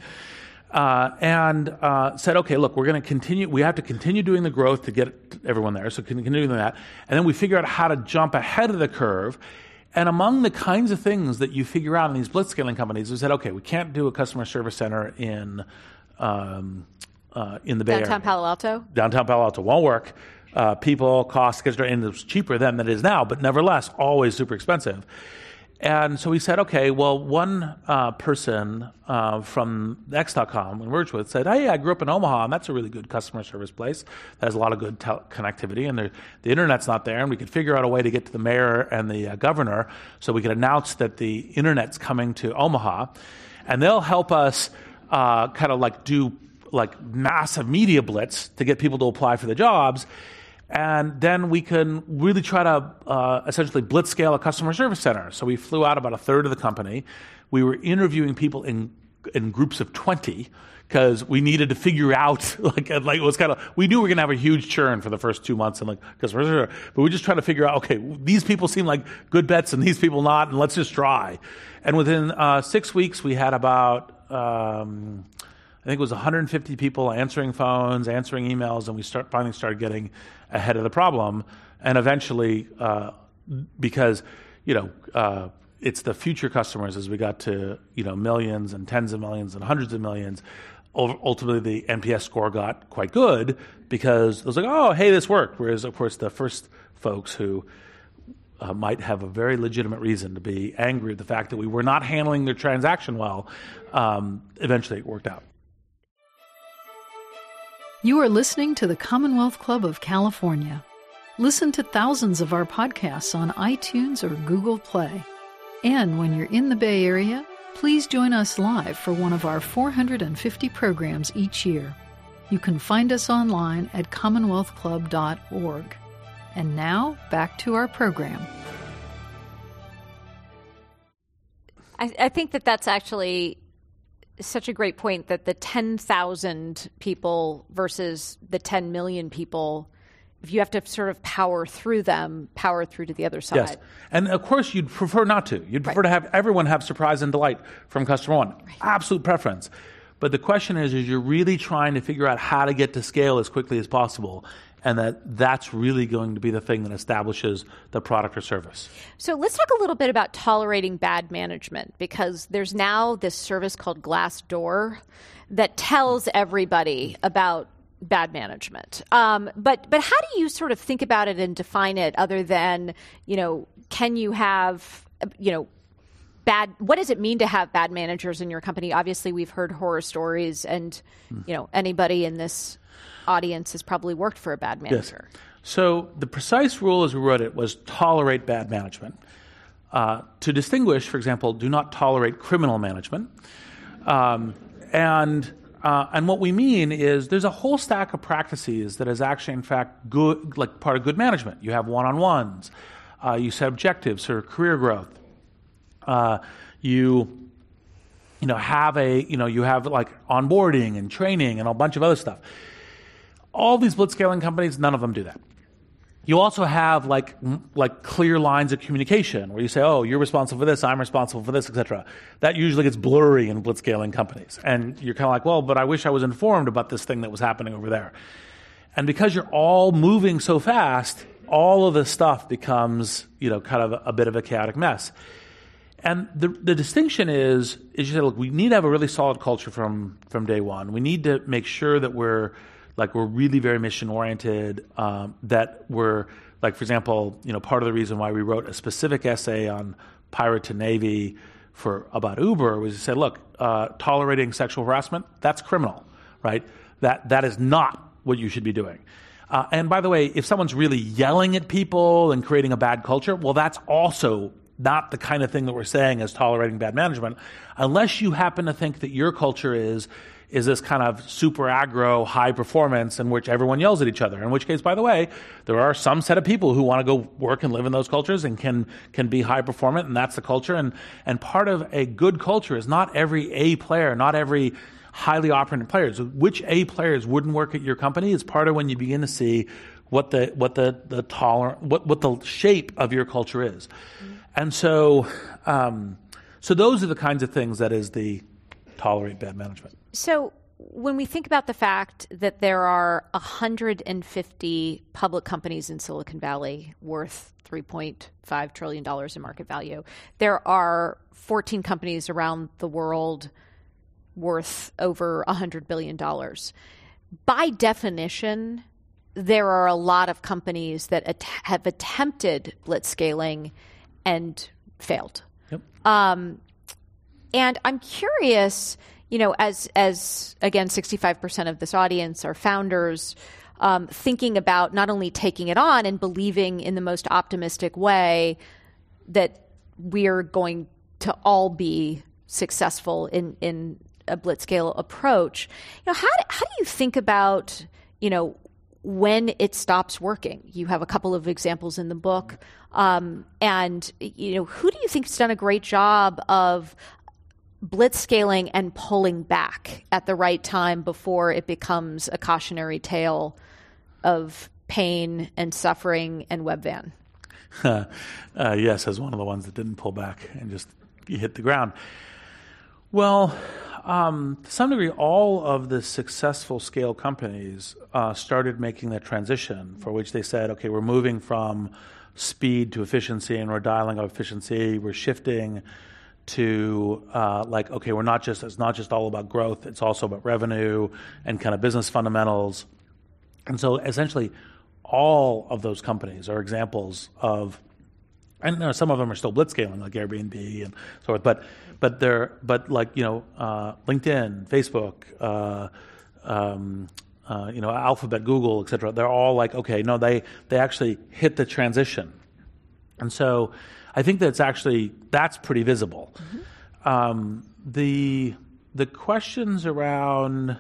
Uh, and uh, said, okay, look, we're going to continue. We have to continue doing the growth to get everyone there. So continue doing that. And then we figure out how to jump ahead of the curve. And among the kinds of things that you figure out in these blitzscaling companies, we said, okay, we can't do a customer service center in um, uh, in the Bay Area. Downtown Palo Alto? Downtown Palo Alto won't work. Uh, people, cost, and it's cheaper then than it is now, but nevertheless, always super expensive. And so we said, okay, well, one uh, person uh, from X dot com we merged with said, hey, I grew up in Omaha, and that's a really good customer service place that has a lot of good tel- connectivity, and the, the internet's not there, and we could figure out a way to get to the mayor and the uh, governor so we could announce that the internet's coming to Omaha, and they'll help us uh, kind of like do like massive media blitz to get people to apply for the jobs. And then we can really try to uh, essentially blitzscale a customer service center. So we flew out about a third of the company. We were interviewing people in in groups of twenty because we needed to figure out, like, like it was kind of, we knew we were going to have a huge churn for the first two months, and like, because we're, but we just trying to figure out, okay, these people seem like good bets and these people not, and let's just try. And within uh, six weeks, we had about, um, I think it was one hundred fifty people answering phones, answering emails, and we start finally started getting ahead of the problem. And eventually, uh, because, you know, uh, it's the future customers as we got to, you know, millions and tens of millions and hundreds of millions. Ultimately, the N P S score got quite good because it was like, oh, hey, this worked. Whereas, of course, the first folks who uh, might have a very legitimate reason to be angry at the fact that we were not handling their transaction well, um, eventually it worked out. You are listening to the Commonwealth Club of California. Listen to thousands of our podcasts on iTunes or Google Play. And when you're in the Bay Area, please join us live for one of our four hundred fifty programs each year. You can find us online at commonwealth club dot org. And now, back to our program. I, I think that that's actually such a great point, that the ten thousand people versus the ten million people, if you have to sort of power through them, power through to the other side. Yes. And of course, you'd prefer not to. You'd prefer right. to have everyone have surprise and delight from customer one. Right. Absolute preference. But the question is, is you're really trying to figure out how to get to scale as quickly as possible. And that that's really going to be the thing that establishes the product or service. So let's talk a little bit about tolerating bad management, because there's now this service called Glassdoor that tells everybody about bad management. Um, but but how do you sort of think about it and define it, other than, you know, can you have, you know, bad, what does it mean to have bad managers in your company? Obviously, we've heard horror stories, and, you know, anybody in this audience has probably worked for a bad manager. Yes. So the precise rule as we wrote it was tolerate bad management. Uh, to distinguish, for example, do not tolerate criminal management. Um, and uh, and what we mean is there's a whole stack of practices that is actually, in fact, good, like part of good management. You have one-on-ones. Uh, you set objectives for career growth. Uh, you, you know, have a, you know, you have like onboarding and training and a bunch of other stuff. All these blitzscaling companies, none of them do that. You also have like like clear lines of communication where you say, oh, you're responsible for this, I'm responsible for this, et cetera. That usually gets blurry in blitzscaling companies. And you're kind of like, well, but I wish I was informed about this thing that was happening over there. And because you're all moving so fast, all of this stuff becomes, you know, kind of a, a bit of a chaotic mess. And the the distinction is, is you say, look, we need to have a really solid culture from, from day one. We need to make sure that we're Like we're really very mission oriented, um, that we're like, for example, you know, part of the reason why we wrote a specific essay on pirate to Navy for about Uber was to say, look, uh, tolerating sexual harassment, that's criminal, right? That that is not what you should be doing. Uh, and by the way, if someone's really yelling at people and creating a bad culture, well, that's also not the kind of thing that we're saying is tolerating bad management, unless you happen to think that your culture is is this kind of super aggro high performance in which everyone yells at each other. In which case, by the way, there are some set of people who want to go work and live in those cultures and can can be high performant, and that's the culture. And and part of a good culture is not every A player, not every highly operative player. So which A players wouldn't work at your company is part of when you begin to see what the what the the tolerant what what the shape of your culture is. Mm-hmm. And so um, so those are the kinds of things that is the tolerate bad management. So when we think about the fact that there are one hundred fifty public companies in Silicon Valley worth three point five trillion dollars in market value, there are fourteen companies around the world worth over one hundred billion dollars. By definition, there are a lot of companies that at- have attempted blitzscaling and failed. Yep. Um, and I'm curious, you know, as, as again, sixty-five percent of this audience are founders, um, thinking about not only taking it on and believing in the most optimistic way that we're going to all be successful in, in a blitzscale approach. You know, how do, how do you think about, you know, when it stops working? You have a couple of examples in the book. Um, and, you know, who do you think has done a great job of blitzscaling and pulling back at the right time before it becomes a cautionary tale of pain and suffering and Webvan? Uh, uh, yes, as one of the ones that didn't pull back and just hit the ground. Well, um, to some degree, all of the successful scale companies uh, started making that transition, for which they said, okay, we're moving from speed to efficiency, and we're dialing up efficiency. We're shifting to uh, like, okay, we're not just, it's not just all about growth, it's also about revenue and kind of business fundamentals. And so essentially, all of those companies are examples of, and you know, some of them are still blitzscaling, like Airbnb and so forth. But but they're but like you know uh, LinkedIn, Facebook, uh, um, uh, you know Alphabet, Google, et cetera. They're all like, okay, no, they they actually hit the transition, and so I think that's actually that's pretty visible. Mm-hmm. Um, the the questions around.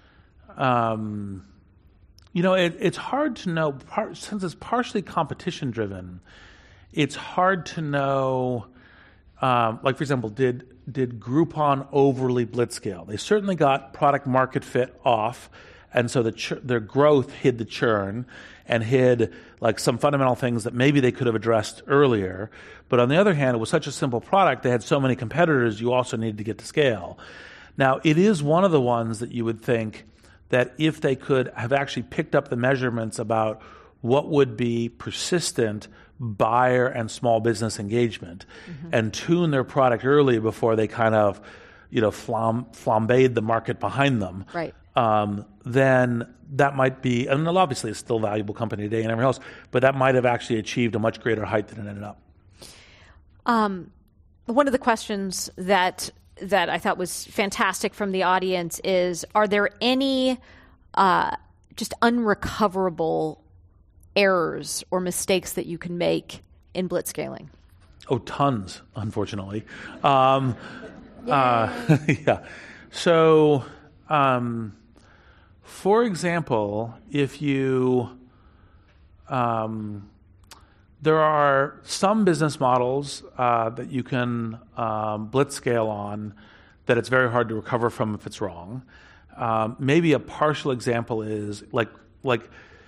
Um, You know, it, it's hard to know, part, since it's partially competition-driven, it's hard to know, um, like, for example, did did Groupon overly blitzscale? They certainly got product market fit off, and so the ch- their growth hid the churn and hid, like, some fundamental things that maybe they could have addressed earlier. But on the other hand, it was such a simple product, they had so many competitors, you also needed to get to scale. Now, it is one of the ones that you would think that if they could have actually picked up the measurements about what would be persistent buyer and small business engagement, mm-hmm. and tune their product early before they kind of, you know, flam- flambéed the market behind them, right. um, then that might be, and obviously it's still a valuable company today and everything else, but that might have actually achieved a much greater height than it ended up. Um, one of the questions that that I thought was fantastic from the audience is, are there any uh, just unrecoverable errors or mistakes that you can make in blitzscaling? Oh, tons, unfortunately. Um, uh, yeah. So, um, for example, if you... Um, There are some business models uh, that you can um, blitzscale on that it's very hard to recover from if it's wrong. Um, maybe a partial example is like like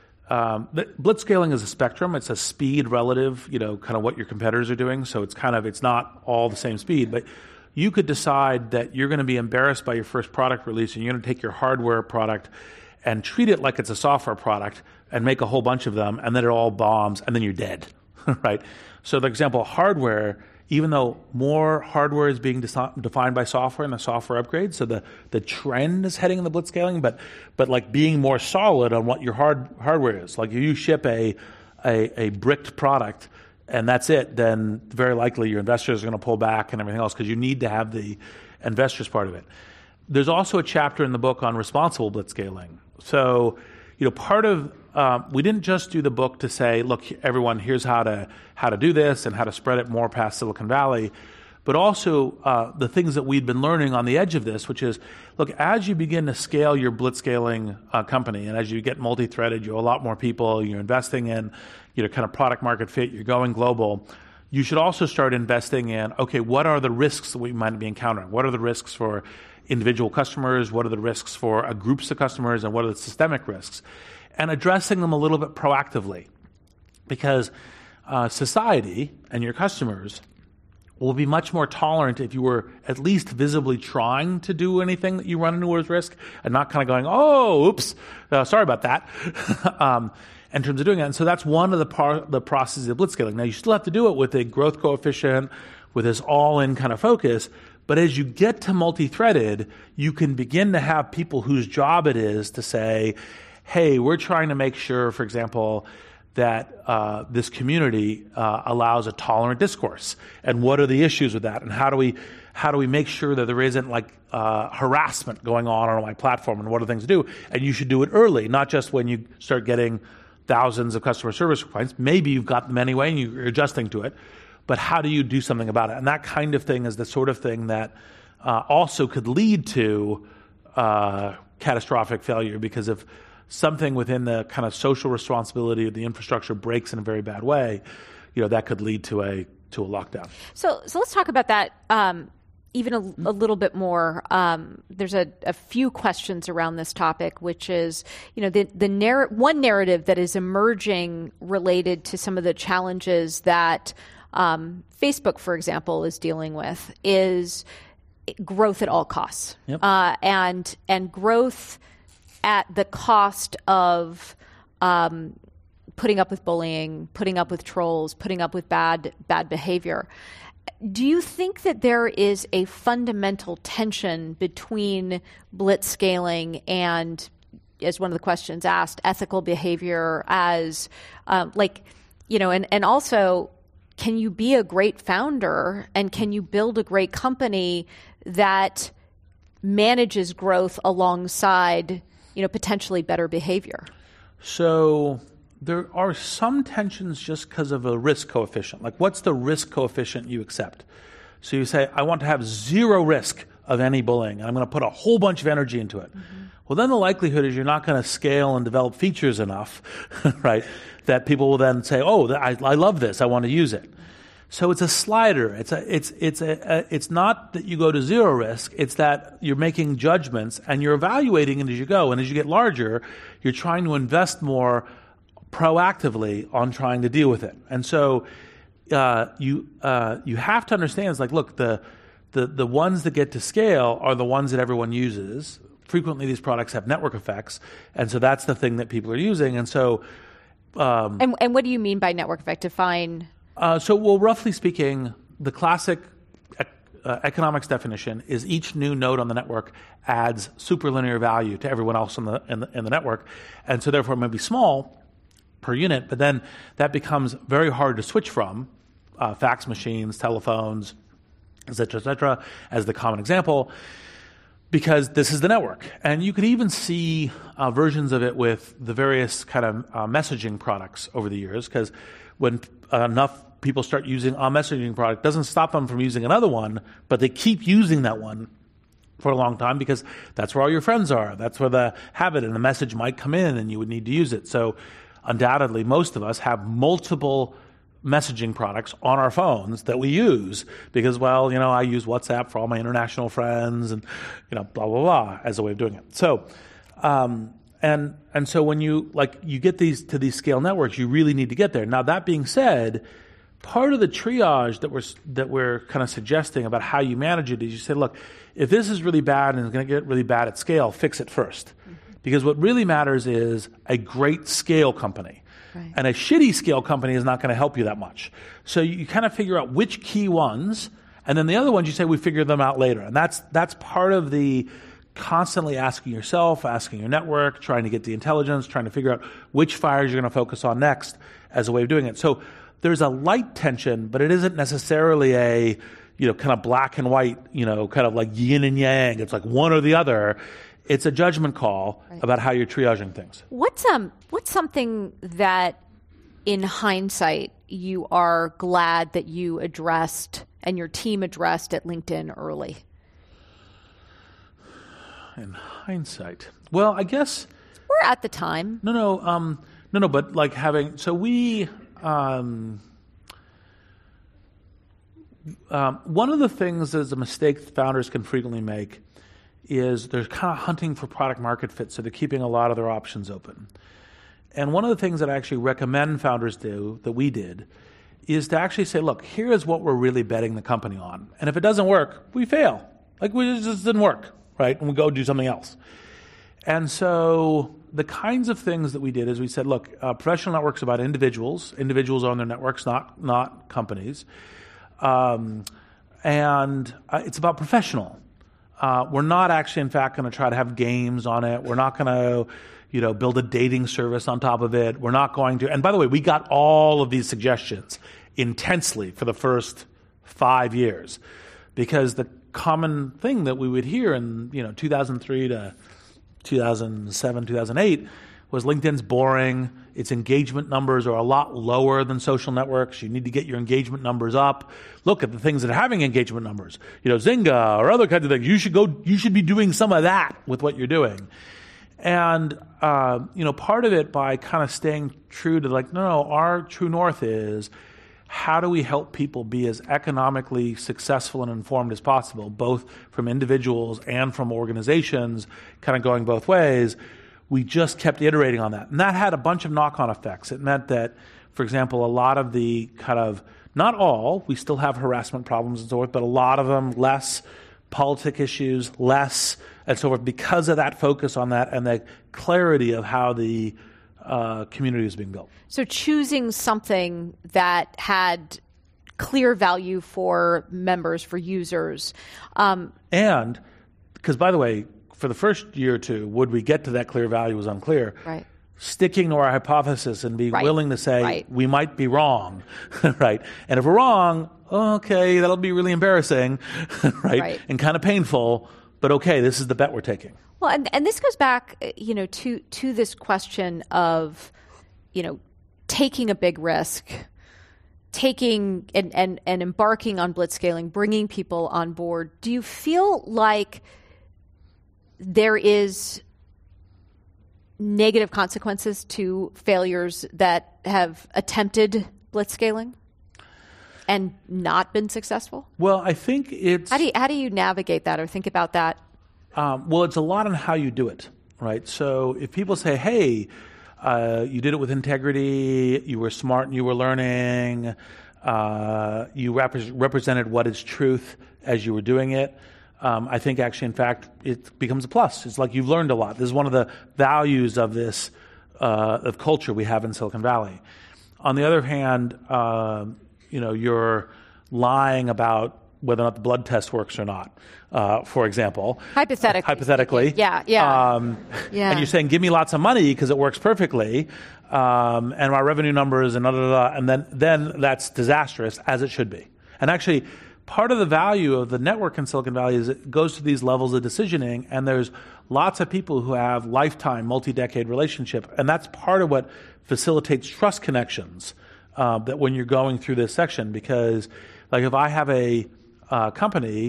um, blitzscaling is a spectrum. It's a speed relative, you know, kind of what your competitors are doing. So it's kind of it's not all the same speed, but you could decide that you're going to be embarrassed by your first product release, and you're going to take your hardware product and treat it like it's a software product and make a whole bunch of them, and then it all bombs, and then you're dead. Right. So, for example, hardware, even though more hardware is being de- defined by software and the software upgrades, so the, the trend is heading in the blitzscaling, but but like being more solid on what your hard hardware is. Like if you ship a a, a bricked product and that's it, then very likely your investors are going to pull back and everything else because you need to have the investors part of it. There's also a chapter in the book on responsible blitzscaling. So, you know, part of Um, we didn't just do the book to say, look, everyone, here's how to how to do this and how to spread it more past Silicon Valley, but also uh, the things that we'd been learning on the edge of this, which is, look, as you begin to scale your blitzscaling uh, company and as you get multi-threaded, you have a lot more people, you're investing in, you know, kind of product market fit, you're going global, you should also start investing in, okay, what are the risks that we might be encountering? What are the risks for individual customers? What are the risks for uh, groups of customers? And what are the systemic risks? And addressing them a little bit proactively, because uh, society and your customers will be much more tolerant if you were at least visibly trying to do anything that you run into as risk and not kind of going, oh, oops, uh, sorry about that, um, in terms of doing it. And so that's one of the, par- the processes of blitzscaling. Now, you still have to do it with a growth coefficient, with this all-in kind of focus, but as you get to multi-threaded, you can begin to have people whose job it is to say, hey, we're trying to make sure, for example, that uh, this community uh, allows a tolerant discourse, and what are the issues with that, and how do we how do we make sure that there isn't like uh, harassment going on on my platform, and what are things to do? And you should do it early, not just when you start getting thousands of customer service complaints. Maybe you've got them anyway, and you're adjusting to it, but how do you do something about it? And that kind of thing is the sort of thing that uh, also could lead to uh, catastrophic failure, because if something within the kind of social responsibility of the infrastructure breaks in a very bad way, you know, that could lead to a to a lockdown. So, so let's talk about that. Um, even a, a little bit more, um, there's a, a few questions around this topic, which is, you know, the, the narr- one narrative that is emerging related to some of the challenges that um, Facebook, for example, is dealing with is growth at all costs. Yep. Uh, and, and growth at the cost of um, putting up with bullying, putting up with trolls, putting up with bad bad behavior. Do you think that there is a fundamental tension between blitzscaling and, as one of the questions asked, ethical behavior as, um, like, you know, and, and also, can you be a great founder and can you build a great company that manages growth alongside, you know, potentially better behavior? So there are some tensions just because of a risk coefficient. Like, what's the risk coefficient you accept? So you say, I want to have zero risk of any bullying, and I'm going to put a whole bunch of energy into it. Mm-hmm. Well, then the likelihood is you're not going to scale and develop features enough, right, that people will then say, oh, I, I love this, I want to use it. So it's a slider. It's a, it's it's a, a it's not that you go to zero risk. It's that you're making judgments and you're evaluating it as you go. And as you get larger, you're trying to invest more proactively on trying to deal with it. And so uh, you uh, you have to understand, it's like, look, the the the ones that get to scale are the ones that everyone uses. Frequently, these products have network effects, and so that's the thing that people are using. And so, um, and and what do you mean by network effect? Define. Uh, so, well, roughly speaking, the classic ec- uh, economics definition is each new node on the network adds superlinear value to everyone else in the, in the in the network, and so therefore it may be small per unit, but then that becomes very hard to switch from. Uh, fax machines, telephones, et cetera, et cetera, as the common example, because this is the network. And you could even see uh, versions of it with the various kind of uh, messaging products over the years, because when uh, enough people start using a messaging product, doesn't stop them from using another one, but they keep using that one for a long time because that's where all your friends are. That's where the habit and the message might come in and you would need to use it. So undoubtedly, most of us have multiple messaging products on our phones that we use because, well, you know, I use WhatsApp for all my international friends and, you know, blah, blah, blah, as a way of doing it. So, um, and and so when you, like, you get these to these scale networks, you really need to get there. Now, that being said, part of the triage that we're that we're kind of suggesting about how you manage it is you say, look, if this is really bad and it's going to get really bad at scale, fix it first. Mm-hmm. Because what really matters is a great scale company. Right. And a shitty scale company is not going to help you that much. So you, you kind of figure out which key ones, and then the other ones you say we figure them out later. And that's that's part of the constantly asking yourself, asking your network, trying to get the intelligence, trying to figure out which fires you're going to focus on next as a way of doing it. So there's a light tension, but it isn't necessarily a, you know, kind of black and white, you know, kind of like yin and yang. It's like one or the other. It's a judgment call right. about how you're triaging things. What's um what's something that, in hindsight, you are glad that you addressed and your team addressed at LinkedIn early? In hindsight, well, I guess we're at the time. No, no, um, no, no. But like having so we. Um, um, one of the things that's a mistake founders can frequently make is they're kind of hunting for product market fit, so they're keeping a lot of their options open. And one of the things that I actually recommend founders do, that we did, is to actually say, look, here is what we're really betting the company on. And if it doesn't work, we fail. Like, we just, just didn't work, right? And we go do something else. And so the kinds of things that we did is we said, look, uh, professional networks are about individuals. Individuals own their networks, not not companies. Um, and uh, it's about professional. Uh, we're not actually, in fact, going to try to have games on it. We're not going to, you know, build a dating service on top of it. We're not going to. And by the way, we got all of these suggestions intensely for the first five years, because the common thing that we would hear in, you know, two thousand three to two thousand seven, two thousand eight was LinkedIn's boring. Its engagement numbers are a lot lower than social networks. You need to get your engagement numbers up. Look at the things that are having engagement numbers. You know, Zynga or other kinds of things. You should go, you should be doing some of that with what you're doing. And, uh, you know, part of it by kind of staying true to like, no, no, our true north is how do we help people be as economically successful and informed as possible, both from individuals and from organizations, kind of going both ways. We just kept iterating on that. And that had a bunch of knock-on effects. It meant that, for example, a lot of the kind of, not all, we still have harassment problems and so forth, but a lot of them, less politic issues, less, and so forth, because of that focus on that and the clarity of how the uh, community is being built. So choosing something that had clear value for members, for users. Um, and, because by the way, for the first year or two, would we get to that clear value was unclear. Right. Sticking to our hypothesis and being right. willing to say, right. we might be wrong, right? And if we're wrong, okay, that'll be really embarrassing, right? right? And kind of painful, but okay, this is the bet we're taking. Well, and, and this goes back, you know, to to this question of, you know, taking a big risk, taking and, and, and embarking on blitzscaling, bringing people on board. Do you feel like there is negative consequences to failures that have attempted blitzscaling and not been successful? Well, I think it's... How do you, how do you navigate that or think about that? Um, well, it's a lot on how you do it, right? So if people say, hey, uh, you did it with integrity, you were smart and you were learning, uh, you rep- represented what is truth as you were doing it, Um, I think actually, in fact, it becomes a plus. It's like you've learned a lot. This is one of the values of this, uh, of culture we have in Silicon Valley. On the other hand, uh, you know, you're lying about whether or not the blood test works or not, uh, for example. Hypothetically. Hypothetically. Yeah, yeah. Um, yeah. And you're saying, give me lots of money because it works perfectly, um, and my revenue numbers and da, da, da, and then, then that's disastrous, as it should be. And actually, part of the value of the network in Silicon Valley is it goes to these levels of decisioning, and there's lots of people who have lifetime, multi-decade relationship, and that's part of what facilitates trust connections uh, that when you're going through this section, because like if I have a uh, company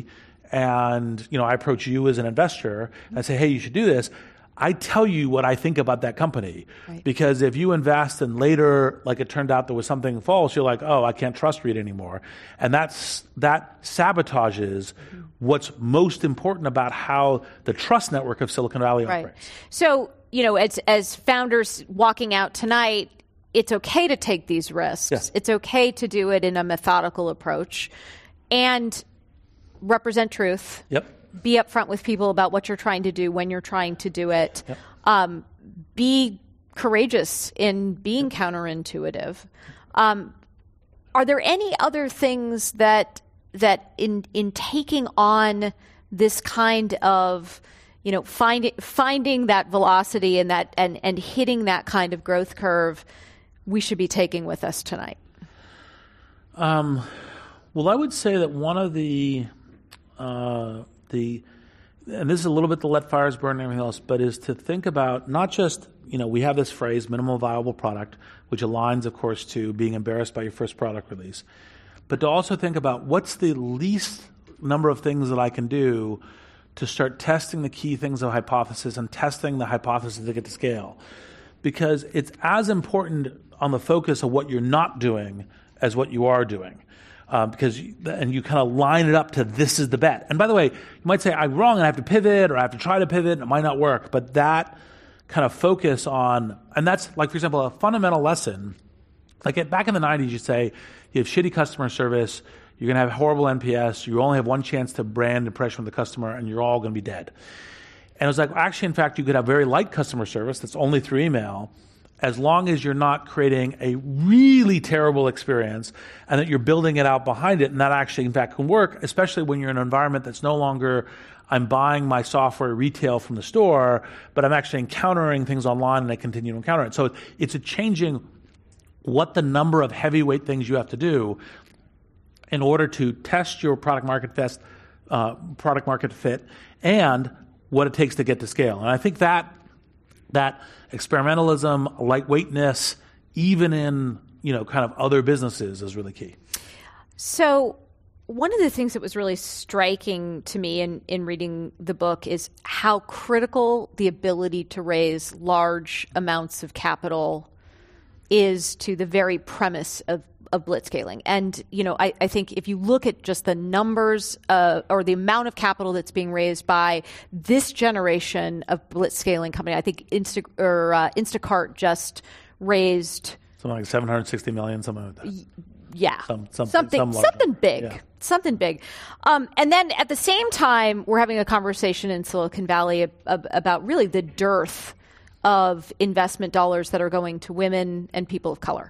and you know I approach you as an investor and I say, hey, you should do this, I tell you what I think about that company. Right. Because if you invest and later, like it turned out there was something false, you're like, oh, I can't trust Reed anymore. And that's that sabotages mm-hmm. what's most important about how the trust network of Silicon Valley right. operates. So, you know, as, as founders walking out tonight, it's okay to take these risks. Yes. It's okay to do it in a methodical approach and represent truth. Yep. Be upfront with people about what you're trying to do when you're trying to do it. Yep. Um, be courageous in being counterintuitive. Um, are there any other things that that in in taking on this kind of, you know, find, finding that velocity and that and, and hitting that kind of growth curve we should be taking with us tonight? Um, well, I would say that one of the uh, the and this is a little bit to let fires burn and everything else, but is to think about not just, you know, we have this phrase, minimal viable product, which aligns, of course, to being embarrassed by your first product release, but to also think about what's the least number of things that I can do to start testing the key things of hypothesis and testing the hypothesis to get to scale. Because it's as important on the focus of what you're not doing as what you are doing. Uh, because you, and you kind of line it up to this is the bet. And by the way, you might say I'm wrong and I have to pivot or I have to try to pivot and it might not work. But that kind of focus on, and that's like, for example, a fundamental lesson. Like at, back in the nineties, you say you have shitty customer service, you're going to have horrible N P S, you only have one chance to brand impression with the customer, and you're all going to be dead. And it was like, actually, in fact, you could have very light customer service that's only through email, as long as you're not creating a really terrible experience and that you're building it out behind it, and that actually, in fact, can work, especially when you're in an environment that's no longer I'm buying my software retail from the store, but I'm actually encountering things online and I continue to encounter it. So it's a changing what the number of heavyweight things you have to do in order to test your product market fit, uh, product market fit and what it takes to get to scale. And I think that that experimentalism, lightweightness, even in, you know, kind of other businesses is really key. So one of the things that was really striking to me in, in reading the book is how critical the ability to raise large amounts of capital is to the very premise of, of blitzscaling. And, you know, I, I think if you look at just the numbers uh, or the amount of capital that's being raised by this generation of blitzscaling company, I think Insta, or, uh, Instacart just raised something like seven hundred sixty million, something like that. Y- yeah, some, something something, some something big, yeah. something big. Um, and then at the same time, we're having a conversation in Silicon Valley ab- ab- about really the dearth of investment dollars that are going to women and people of color.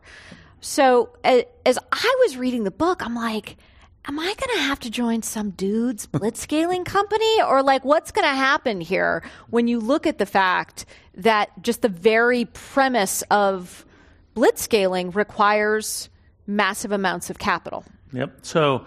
So as, as I was reading the book, I'm like, am I going to have to join some dude's blitzscaling company? Or like, what's going to happen here when you look at the fact that just the very premise of blitzscaling requires massive amounts of capital? Yep. So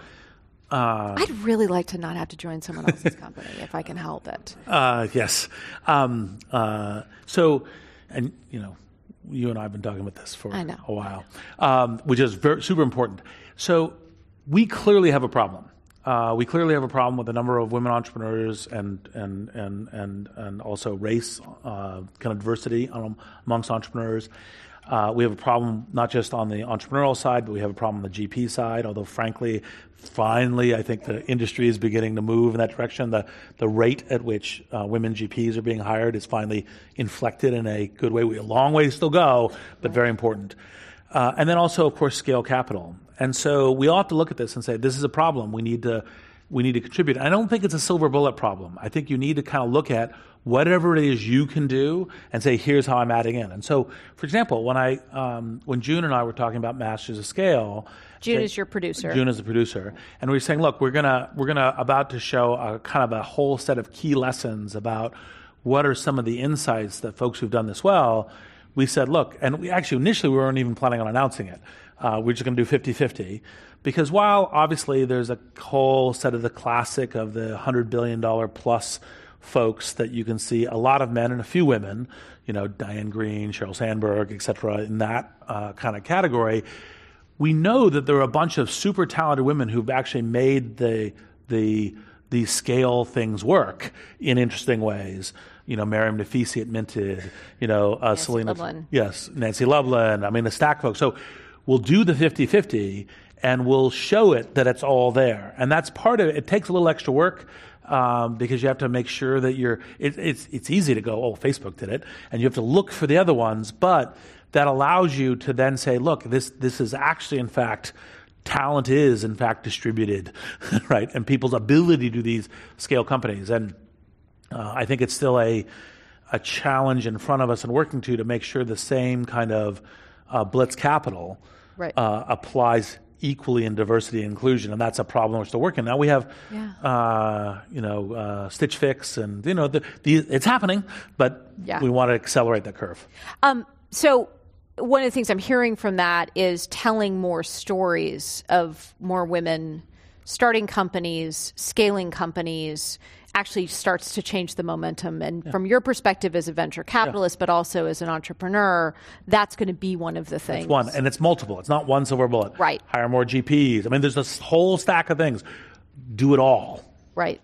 uh, I'd really like to not have to join someone else's company if I can help it. Uh, yes. Um, uh, so, and you know, you and I have been talking about this for I know. a while, um, which is very, super important. So we clearly have a problem. Uh, we clearly have a problem with the number of women entrepreneurs and and and and and also race, uh, kind of diversity amongst entrepreneurs. Uh, we have a problem not just on the entrepreneurial side, but we have a problem on the G P side, although frankly, finally, I think the industry is beginning to move in that direction. The the rate at which uh, women G Ps are being hired is finally inflected in a good way. We have a long way to still go, but very important. Uh, and then also, of course, scale capital. And so we all have to look at this and say, this is a problem. We need to we need to contribute. I don't think it's a silver bullet problem. I think you need to kind of look at whatever it is you can do and say, here's how I'm adding in. And so, for example, when I um, when June and I were talking about Masters of Scale, June say, is your producer. June is the producer, and we were saying, look, we're gonna we're gonna about to show a kind of a whole set of key lessons about what are some of the insights that folks who've done this well. We said, look, and we actually initially we weren't even planning on announcing it. Uh, we're just going to do fifty-fifty. Because while obviously there's a whole set of the classic of the one hundred billion dollars plus folks that you can see, a lot of men and a few women, you know, Diane Green, Sheryl Sandberg, et cetera, in that uh, kind of category, we know that there are a bunch of super talented women who've actually made the the the scale things work in interesting ways. You know, Miriam Nafisi at Minted, you know, uh, Nancy Selena, Loveland. yes, Nancy Loveland. I mean, the stack folks. So we'll do the fifty-fifty. And we'll show it that it's all there. And that's part of it. It takes a little extra work um, because you have to make sure that you're, it, it's, it's easy to go, oh, Facebook did it. And you have to look for the other ones. But that allows you to then say, look, this, this is actually, in fact, talent is, in fact, distributed, right? And people's ability to do these scale companies. And uh, I think it's still a, a challenge in front of us and working to, to make sure the same kind of uh, blitz capital right. uh, applies equally in diversity and inclusion, and that's a problem we're still working. Now we have, yeah. uh, you know, uh, Stitch Fix, and you know, the, the, it's happening, but yeah. we want to accelerate that curve. Um, so one of the things I'm hearing from that is telling more stories of more women starting companies, scaling companies, actually starts to change the momentum. And yeah. from your perspective as a venture capitalist, yeah. but also as an entrepreneur, that's going to be one of the things. It's one, and it's multiple. It's not one silver bullet. Right. Hire more G Ps. I mean, there's this whole stack of things. Do it all. Right.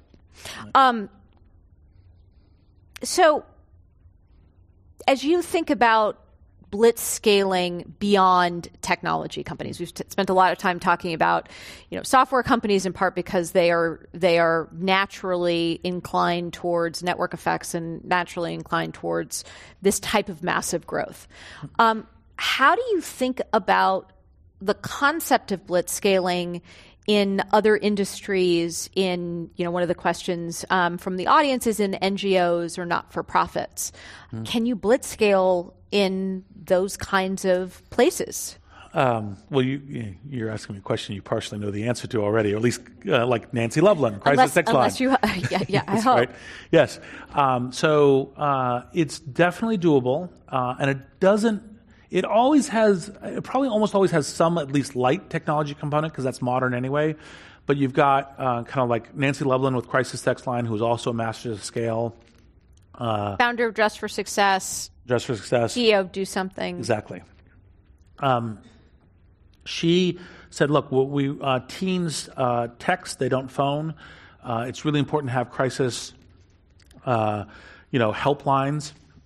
Um, so as you think about blitz scaling beyond technology companies, we've t- spent a lot of time talking about, you know, software companies in part because they are they are naturally inclined towards network effects and naturally inclined towards this type of massive growth. Um, how do you think about the concept of blitz scaling in other industries? In, you know, one of the questions um, from the audience is in N G Os or not-for-profits. Mm. Can you blitz scale in those kinds of places? Um, well, you, you're asking me a question you partially know the answer to already, or at least uh, like Nancy Loveland, Crisis Text Line. Unless you, uh, yeah, yeah, I hope. Right? Yes. Um, so uh, it's definitely doable, uh, and it doesn't, it always has, it probably almost always has some at least light technology component because that's modern anyway. But you've got uh, kind of like Nancy Loveland with Crisis Text Line, who's also a master of scale. Uh, Founder of Dress for Success. Dress for Success. C E O of Do Something. Exactly. Um, she said, look, we uh, teens uh, text, they don't phone. Uh, it's really important to have crisis, uh, you know, helplines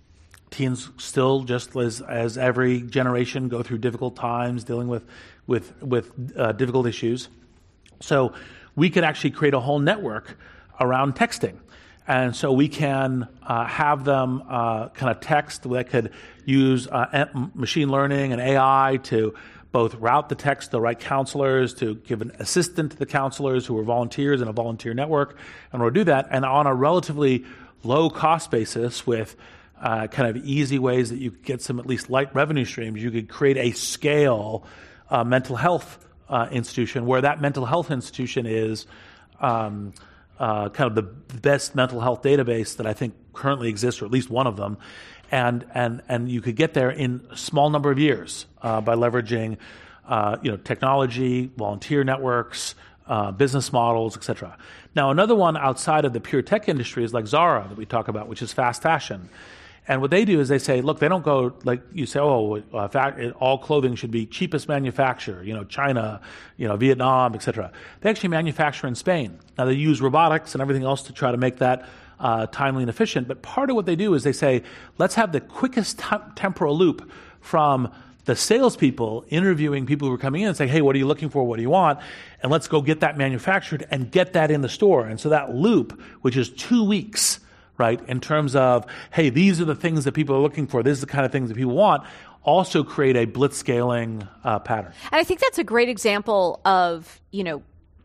teens still, just as, as every generation, go through difficult times, dealing with with with uh, difficult issues. So we could actually create a whole network around texting. And so we can uh, have them uh, kind of text that could use uh, machine learning and A I to both route the text to the right counselors, to give an assistant to the counselors who are volunteers in a volunteer network, and we'll do that. And on a relatively low-cost basis with uh, kind of easy ways that you could get some at least light revenue streams, you could create a scale uh, mental health uh, institution where that mental health institution is um, uh, kind of the best mental health database that I think currently exists, or at least one of them. And and and you could get there in a small number of years uh, by leveraging, uh, you know, technology, volunteer networks, uh, business models, et cetera. Now, another one outside of the pure tech industry is like Zara that we talk about, which is fast fashion. And what they do is they say, look, they don't go like you say, oh, uh, fact, all clothing should be cheapest manufacturer, you know, China, you know, Vietnam, et cetera. They actually manufacture in Spain. Now, they use robotics and everything else to try to make that Uh, timely and efficient, but part of what they do is they say, let's have the quickest t- temporal loop from the salespeople interviewing people who are coming in and saying, hey, what are you looking for? What do you want? And let's go get that manufactured and get that in the store. And so that loop, which is two weeks, right, in terms of, hey, these are the things that people are looking for, this is the kind of things that people want, also create a blitzscaling uh, pattern. And I think that's a great example of, you know,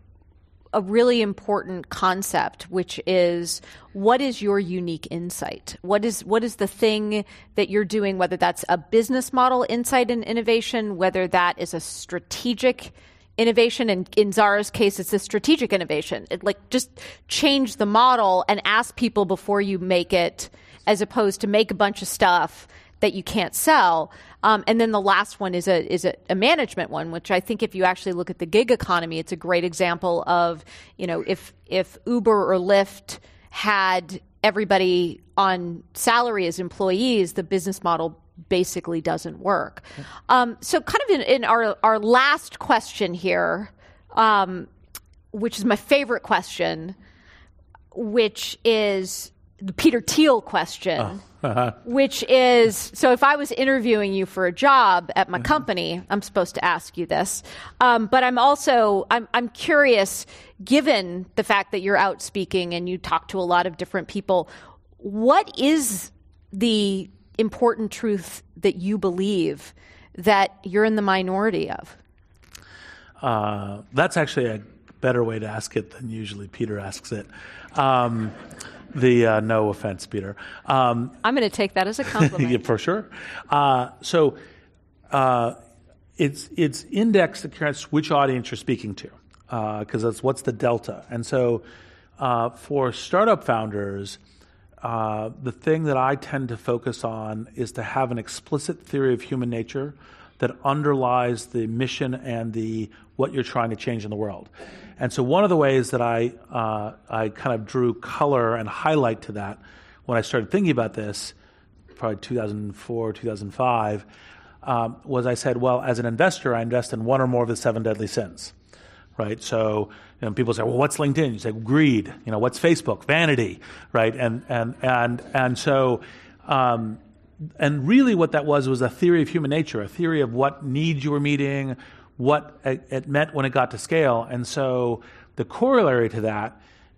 a really important concept, which is what is your unique insight? What is what is the thing that you're doing, whether that's a business model insight and innovation, whether that is a strategic innovation, and in Zara's case, it's a strategic innovation. It, like, just change the model and ask people before you make it, as opposed to make a bunch of stuff that you can't sell. Um, and then the last one is a is a, a management one, which I think if you actually look at the gig economy, it's a great example of, you know, if if Uber or Lyft had everybody on salary as employees, the business model basically doesn't work. Um, so kind of in, in our, our last question here, um, which is my favorite question, which is the Peter Thiel question. Oh. Uh-huh. Which is, so if I was interviewing you for a job at my company, I'm supposed to ask you this. Um, but I'm also, I'm, I'm curious, given the fact that you're out speaking and you talk to a lot of different people, what is the important truth that you believe that you're in the minority of? Uh, that's actually a better way to ask it than usually Peter asks it. Um, The uh, no offense, Peter. Um, I'm going to take that as a compliment. Yeah, for sure. Uh, so uh, it's it's indexed against which audience you're speaking to, because uh, that's what's the delta. And so uh, for startup founders, uh, the thing that I tend to focus on is to have an explicit theory of human nature that underlies the mission and the what you're trying to change in the world. And so one of the ways that I uh, I kind of drew color and highlight to that when I started thinking about this, probably two thousand four, two thousand five, um, was I said, well, as an investor, I invest in one or more of the seven deadly sins, right? So you know, people say, well, what's LinkedIn? You say, greed. You know, what's Facebook? Vanity, right? And and and and so. Um, And really what that was was a theory of human nature, a theory of what needs you were meeting, what it meant when it got to scale. And so the corollary to that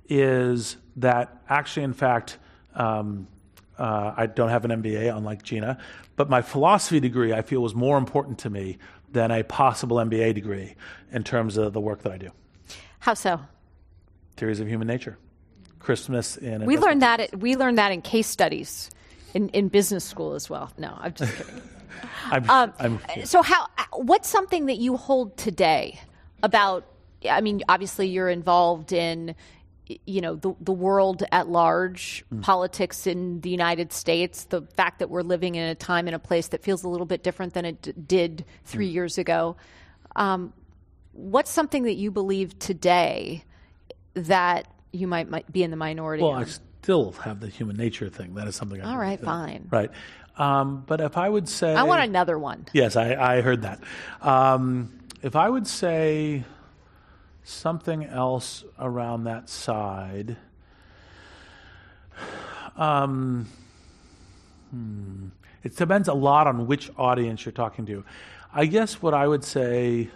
is that actually, in fact, um, uh, I don't have an M B A, unlike Gina, but my philosophy degree I feel was more important to me than a possible M B A degree in terms of the work that I do. How so? Theories of human nature. Christmas in... We learned that at, we learned that in case studies. In, in business school as well. No, I'm just kidding. I'm, um, I'm, so how? What's something that you hold today about, I mean, obviously you're involved in, you know, the, the world at large, mm. politics in the United States, the fact that we're living in a time and a place that feels a little bit different than it d- did three mm. years ago. Um, what's something that you believe today that you might, might be in the minority well, on? I still have the human nature thing. That is something I All right, that, fine. Right. Um, but if I would say... I want another one. Yes, I, I heard that. Um, if I would say something else around that side... Um, Hmm. It depends a lot on which audience you're talking to. I guess what I would say,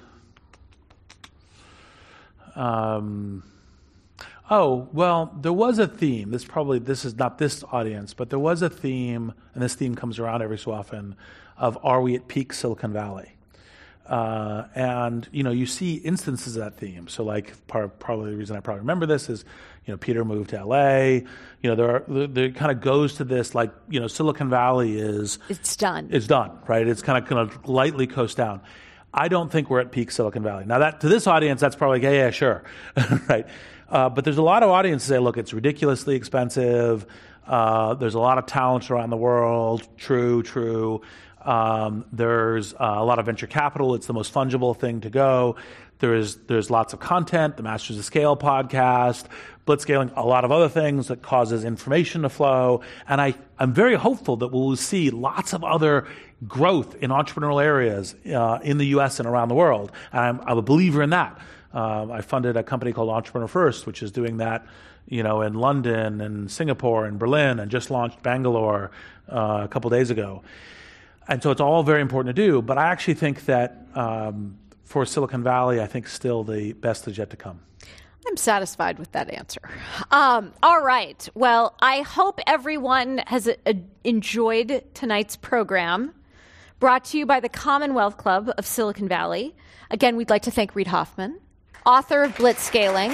um, oh, well, there was a theme. This probably, this is not this audience, but there was a theme, and this theme comes around every so often, of are we at peak Silicon Valley? Uh, and, you know, you see instances of that theme. So, like, part, probably the reason I probably remember this is, you know, Peter moved to L A. You know, there, are, there kind of goes to this, like, you know, Silicon Valley is... It's done. It's done, right? It's kind of kind of lightly coast down. I don't think we're at peak Silicon Valley. Now, that to this audience, that's probably like, yeah, yeah, sure, right? Uh, but there's a lot of audiences that say, look, it's ridiculously expensive. Uh, there's a lot of talent around the world. True, true. Um, there's uh, a lot of venture capital. It's the most fungible thing to go. There's there's lots of content, the Masters of Scale podcast, blitzscaling, a lot of other things that causes information to flow. And I, I'm very hopeful that we'll see lots of other growth in entrepreneurial areas uh, in the U S and around the world. And I'm, I'm a believer in that. Uh, I funded a company called Entrepreneur First, which is doing that, you know, in London and Singapore and Berlin, and just launched Bangalore uh, a couple days ago. And so it's all very important to do, but I actually think that um, for Silicon Valley, I think still the best is yet to come. I'm satisfied with that answer. Um, all right. Well, I hope everyone has uh, enjoyed tonight's program, brought to you by the Commonwealth Club of Silicon Valley. Again, we'd like to thank Reid Hoffman, author of Blitzscaling,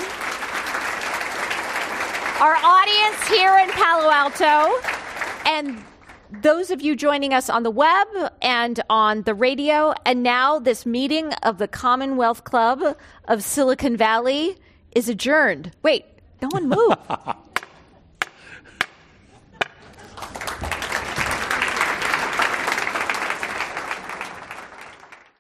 our audience here in Palo Alto, and those of you joining us on the web and on the radio, and now this meeting of the Commonwealth Club of Silicon Valley is adjourned. Wait, no one moved.